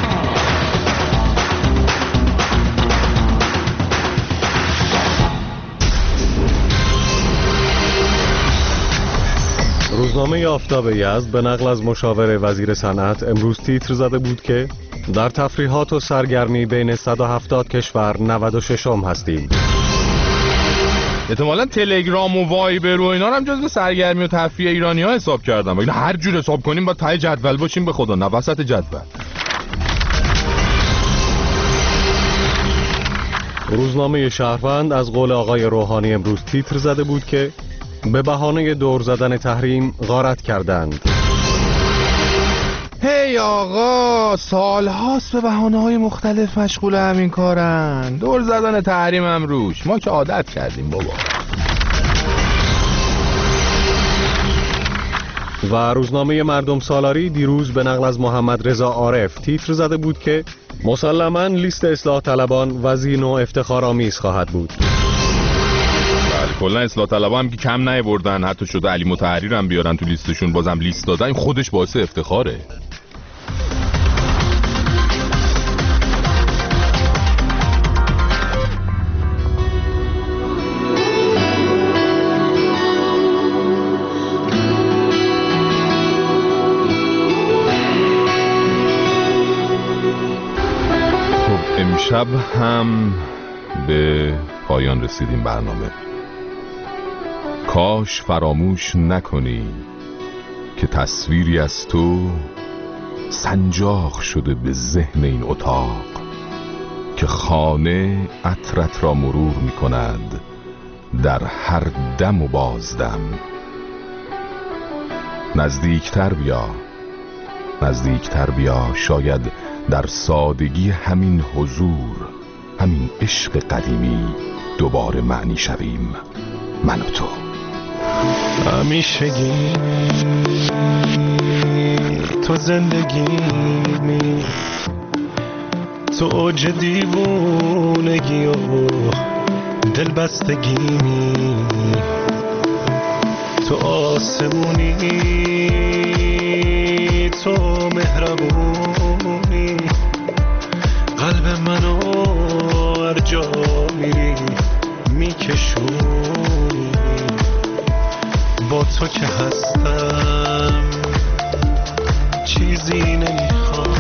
Speaker 12: روزنامه آفتاب یزد به نقل از مشاور وزیر صنعت امروز تیتر زده بود که در تفریحات و سرگرمی بین 170 کشور 96م هستیم.
Speaker 2: احتمالاً تلگرام و وایبر و اینا هم جزو سرگرمی و تفریح ایرانی‌ها حساب کردم. ولی هر جور حساب کنیم با ته جدول باشیم به خدا، نه وسط جدول.
Speaker 12: روزنامه شهروند از قول آقای روحانی امروز تیتر زده بود که به بهانه دور زدن تحریم غارت کردند.
Speaker 2: هی آقا، سالهاست به بهانه‌های مختلف مشغول همین کارن. دور زدن تحریم هم روش، ما که عادت کردیم بابا.
Speaker 12: و روزنامه مردم سالاری دیروز به نقل از محمد رضا عارف تیتر زده بود که مسلماً لیست اصلاح طلبان وزین و افتخارآمیز خواهد بود.
Speaker 2: کلا اصلاح طلبا هم که کم نیاوردن، حتی شده علی مطهری هم بیارن تو لیستشون، بازم لیست دادن، این خودش باعث افتخاره. خب امشب هم به پایان رسیدیم برنامه. کاش فراموش نکنی که تصویری از تو سنجاق شده به ذهن این اتاق که خانه عطرت را مرور می کند در هر دم و بازدم. نزدیکتر بیا، نزدیکتر بیا، شاید در سادگی همین حضور، همین عشق قدیمی دوباره معنی شویم، من و تو.
Speaker 13: همیشگی تو زندگیمی، تو اوج دیوونگی و دلبستگیمی، تو آسمونی، تو مهربونی، قلب منو هر جا میری میکشونی. با تو که هستم چیزی نمیخوام،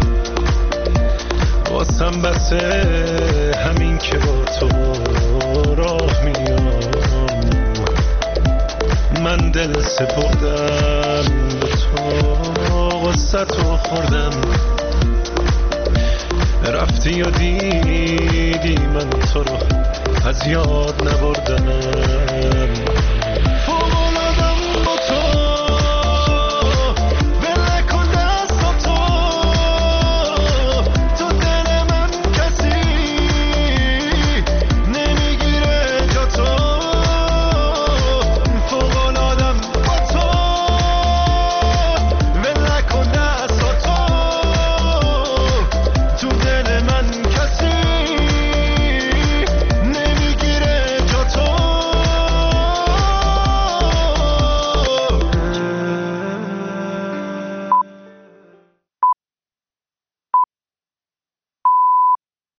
Speaker 13: واسم بسه همین که با تو راه میام. من دل سپردم به تو، غصت رو خوردم، رفتی و دیدی من تو رو از یاد نبردم.